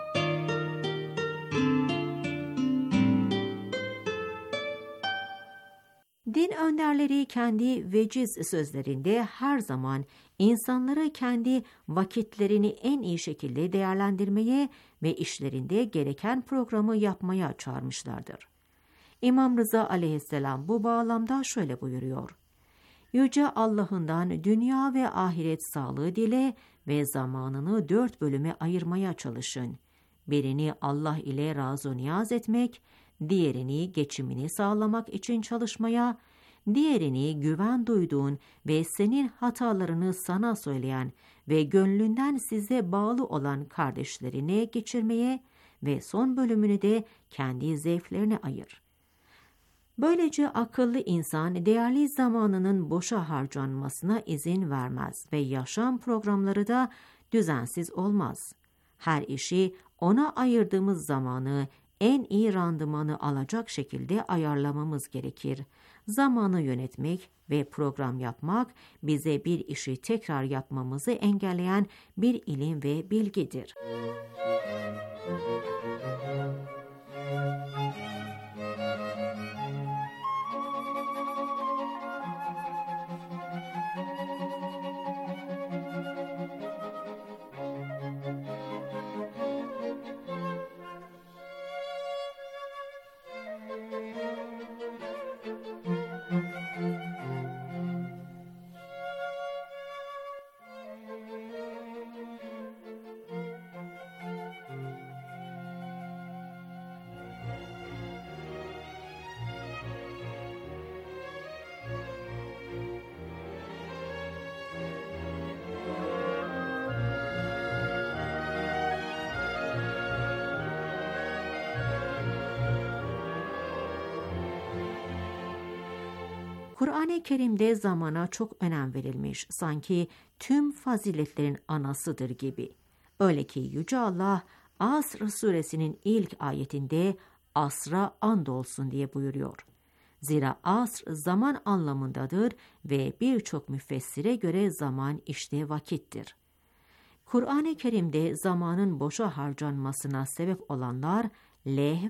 Din önderleri kendi veciz sözlerinde her zaman insanları kendi vakitlerini en iyi şekilde değerlendirmeye ve işlerinde gereken programı yapmaya çağırmışlardır. İmam Rıza aleyhisselam bu bağlamda şöyle buyuruyor: Yüce Allah'ından dünya ve ahiret sağlığı dile ve zamanını 4 bölüme ayırmaya çalışın. Birini Allah ile razı niyaz etmek, diğerini geçimini sağlamak için çalışmaya, diğerini güven duyduğun ve senin hatalarını sana söyleyen ve gönlünden size bağlı olan kardeşlerine geçirmeye ve son bölümünü de kendi zevklerine ayır. Böylece akıllı insan değerli zamanının boşa harcanmasına izin vermez ve yaşam programları da düzensiz olmaz. Her işi ona ayırdığımız zamanı en iyi randımanı alacak şekilde ayarlamamız gerekir. Zamanı yönetmek ve program yapmak bize bir işi tekrar yapmamızı engelleyen bir ilim ve bilgidir. Kur'an-ı Kerim'de zamana çok önem verilmiş, sanki tüm faziletlerin anasıdır gibi. Öyle ki Yüce Allah, Asr suresinin ilk ayetinde asra andolsun diye buyuruyor. Zira asr zaman anlamındadır ve birçok müfessire göre zaman işte vakittir. Kur'an-ı Kerim'de zamanın boşa harcanmasına sebep olanlar lehv,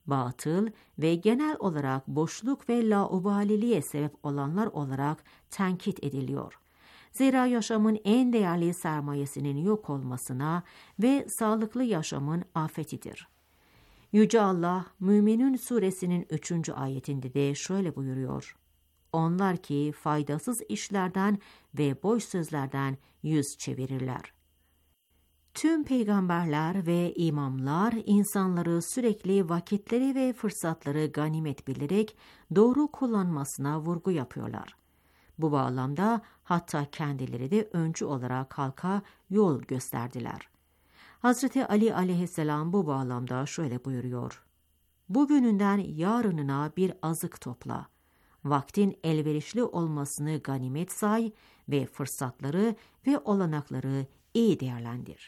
batıl ve genel olarak boşluk ve laubaliliğe sebep olanlar olarak tenkit ediliyor. Zira yaşamın en değerli sermayesinin yok olmasına ve sağlıklı yaşamın afetidir. Yüce Allah, Müminun suresinin 3. ayetinde de şöyle buyuruyor: Onlar ki faydasız işlerden ve boş sözlerden yüz çevirirler. Tüm peygamberler ve imamlar insanları sürekli vakitleri ve fırsatları ganimet bilerek doğru kullanmasına vurgu yapıyorlar. Bu bağlamda hatta kendileri de öncü olarak halka yol gösterdiler. Hazreti Ali aleyhisselam bu bağlamda şöyle buyuruyor: Bugününden yarınına bir azık topla. Vaktin elverişli olmasını ganimet say ve fırsatları ve olanakları iyi değerlendir.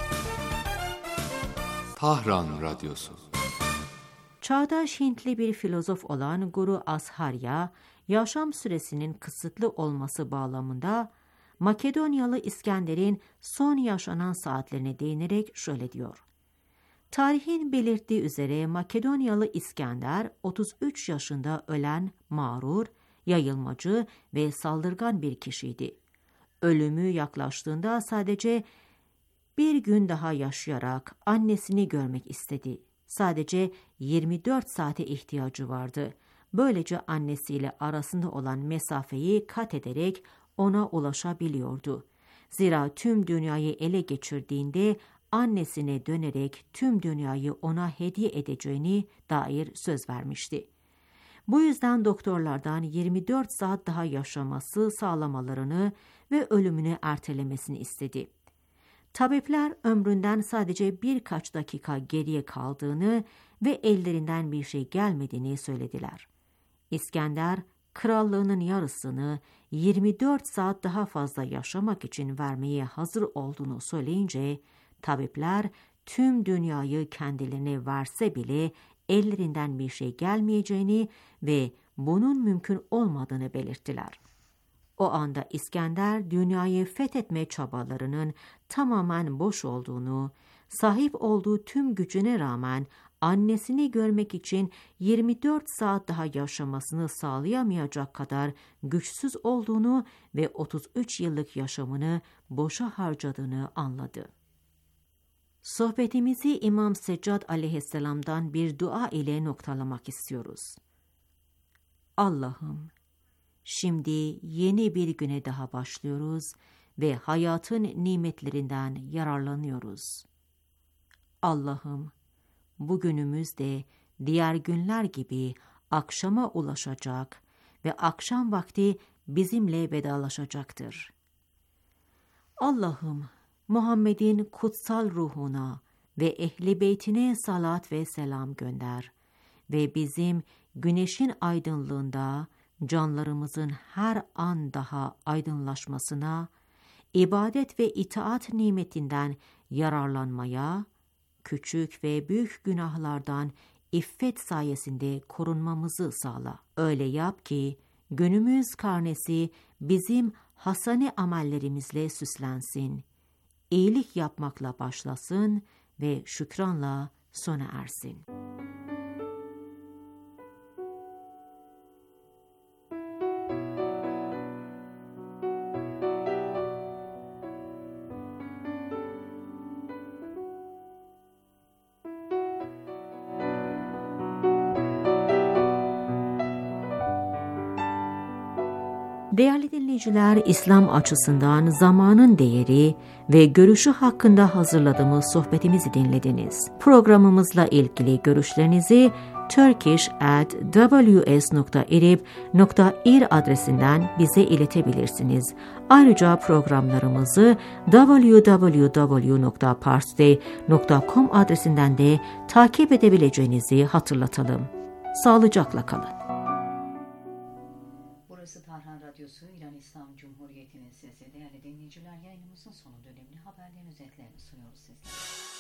Tahran Radyosu. Çağdaş Hintli bir filozof olan Guru Asharya, yaşam süresinin kısıtlı olması bağlamında Makedonyalı İskender'in son yaşanan saatlerine değinerek şöyle diyor: Tarihin belirttiği üzere Makedonyalı İskender 33 yaşında ölen mağrur, yayılmacı ve saldırgan bir kişiydi. Ölümü yaklaştığında sadece bir gün daha yaşayarak annesini görmek istedi. Sadece 24 saate ihtiyacı vardı. Böylece annesiyle arasında olan mesafeyi kat ederek ona ulaşabiliyordu. Zira tüm dünyayı ele geçirdiğinde annesine dönerek tüm dünyayı ona hediye edeceğini dair söz vermişti. Bu yüzden doktorlardan 24 saat daha yaşaması sağlamalarını ve ölümünü ertelemesini istedi. Tabipler ömründen sadece birkaç dakika geriye kaldığını ve ellerinden bir şey gelmediğini söylediler. İskender, krallığının yarısını 24 saat daha fazla yaşamak için vermeye hazır olduğunu söyleyince, tabipler tüm dünyayı kendilerine verse bile ellerinden bir şey gelmeyeceğini ve bunun mümkün olmadığını belirttiler. O anda İskender, dünyayı fethetme çabalarının tamamen boş olduğunu, sahip olduğu tüm gücüne rağmen annesini görmek için 24 saat daha yaşamasını sağlayamayacak kadar güçsüz olduğunu ve 33 yıllık yaşamını boşa harcadığını anladı. Sohbetimizi İmam Seccad aleyhisselam'dan bir dua ile noktalamak istiyoruz. Allah'ım, şimdi yeni bir güne daha başlıyoruz ve hayatın nimetlerinden yararlanıyoruz. Allah'ım, bugünümüz de diğer günler gibi akşama ulaşacak ve akşam vakti bizimle vedalaşacaktır. Allah'ım, Muhammed'in kutsal ruhuna ve ehli beytine salat ve selam gönder ve bizim güneşin aydınlığında canlarımızın her an daha aydınlaşmasına, ibadet ve itaat nimetinden yararlanmaya, küçük ve büyük günahlardan iffet sayesinde korunmamızı sağla. Öyle yap ki günümüz karnesi bizim hasane amellerimizle süslensin, iyilik yapmakla başlasın ve şükranla sona ersin. Değerli dinleyiciler, İslam açısından zamanın değeri ve görüşü hakkında hazırladığımız sohbetimizi dinlediniz. Programımızla ilgili görüşlerinizi turkish@ws.irib.ir adresinden bize iletebilirsiniz. Ayrıca programlarımızı www.parstoday.com adresinden de takip edebileceğinizi hatırlatalım. Sağlıcakla kalın. Burası Tahran Radyosu, İran İslam Cumhuriyeti'nin sesi. Değerli dinleyiciler, yayınımızın sonu dönemli haberlerin özetlerini sunuyoruz sizlere.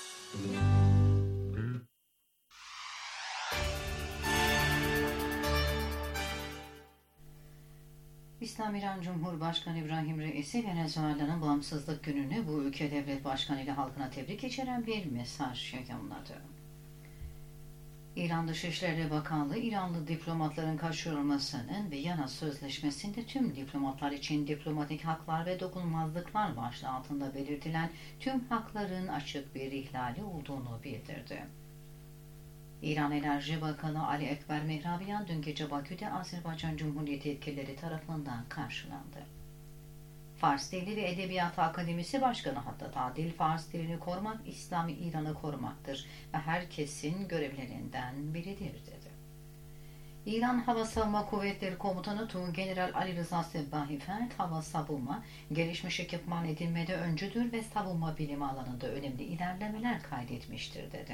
İslam İran Cumhurbaşkanı İbrahim Reisi, Venezuela'nın bağımsızlık gününü bu ülke devlet başkanı ile halkına tebrik içeren bir mesaj yayımladı. İran Dışişleri Bakanlığı, İranlı diplomatların kaçırılmasının Viyana Sözleşmesi'nde tüm diplomatlar için diplomatik haklar ve dokunulmazlıklar başlığı altında belirtilen tüm hakların açık bir ihlali olduğunu bildirdi. İran Enerji Bakanı Ali Ekber Mehrabiyan dün gece Bakü'de Azerbaycan Cumhuriyeti yetkilileri tarafından karşılandı. Fars Dili ve Edebiyatı Akademisi Başkanı Hattat Adil, Fars dilini korumak, İslami İran'ı korumaktır ve herkesin görevlerinden biridir dedi. İran Hava Savunma Kuvvetleri Komutanı Tuğgeneral Ali Rıza Sebbahi Fert, hava savunma, gelişmiş ekipman edinmede öncüdür ve savunma bilimi alanında önemli ilerlemeler kaydetmiştir dedi.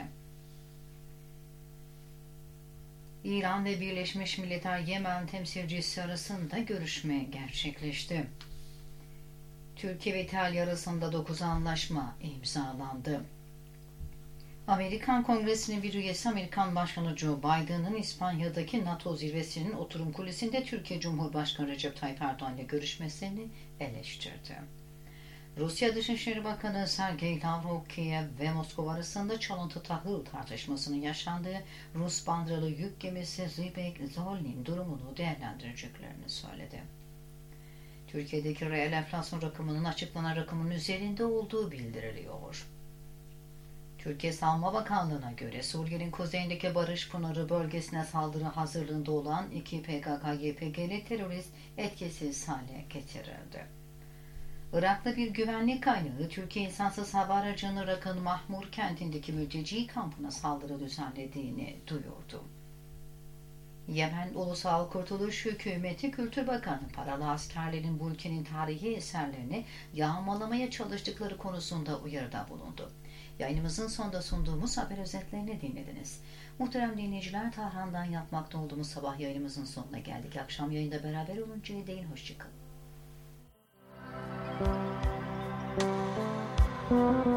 İran ve Birleşmiş Milletler Yemen temsilcisi arasında görüşme gerçekleşti. Türkiye ve İtalya arasında 9 anlaşma imzalandı. Amerikan Kongresi'nin bir üyesi Amerikan Başkanı Joe Biden'ın İspanya'daki NATO zirvesinin oturum kulesinde Türkiye Cumhurbaşkanı Recep Tayyip Erdoğan ile görüşmesini eleştirdi. Rusya Dışişleri Bakanı Sergey Lavrov, Kiev ve Moskova arasında çalıntı tahıl tartışmasının yaşandığı Rus bandıralı yük gemisi Rybek Zorlin durumunu değerlendireceklerini söyledi. Türkiye'deki reel enflasyon rakamının açıklanan rakamın üzerinde olduğu bildiriliyor. Türkiye Savunma Bakanlığı'na göre Suriye'nin kuzeyindeki Barış Pınarı bölgesine saldırı hazırlığında olan 2 PKK-YPG'li terörist etkisiz hale getirildi. Irak'ta bir güvenlik kaynağı Türkiye insansız hava aracının Irak'ın Mahmur kentindeki mülteci kampına saldırı düzenlediğini duyurdu. Yemen Ulusal Kurtuluş Hükümeti Kültür Bakanı paralı askerlerin bu ülkenin tarihi eserlerini yağmalamaya çalıştıkları konusunda uyarıda bulundu. Yayınımızın sonunda sunduğumuz haber özetlerini dinlediniz. Muhterem dinleyiciler, Tahran'dan yapmakta olduğumuz sabah yayınımızın sonuna geldik. Akşam yayında beraber oluncaya değin hoşçakalın.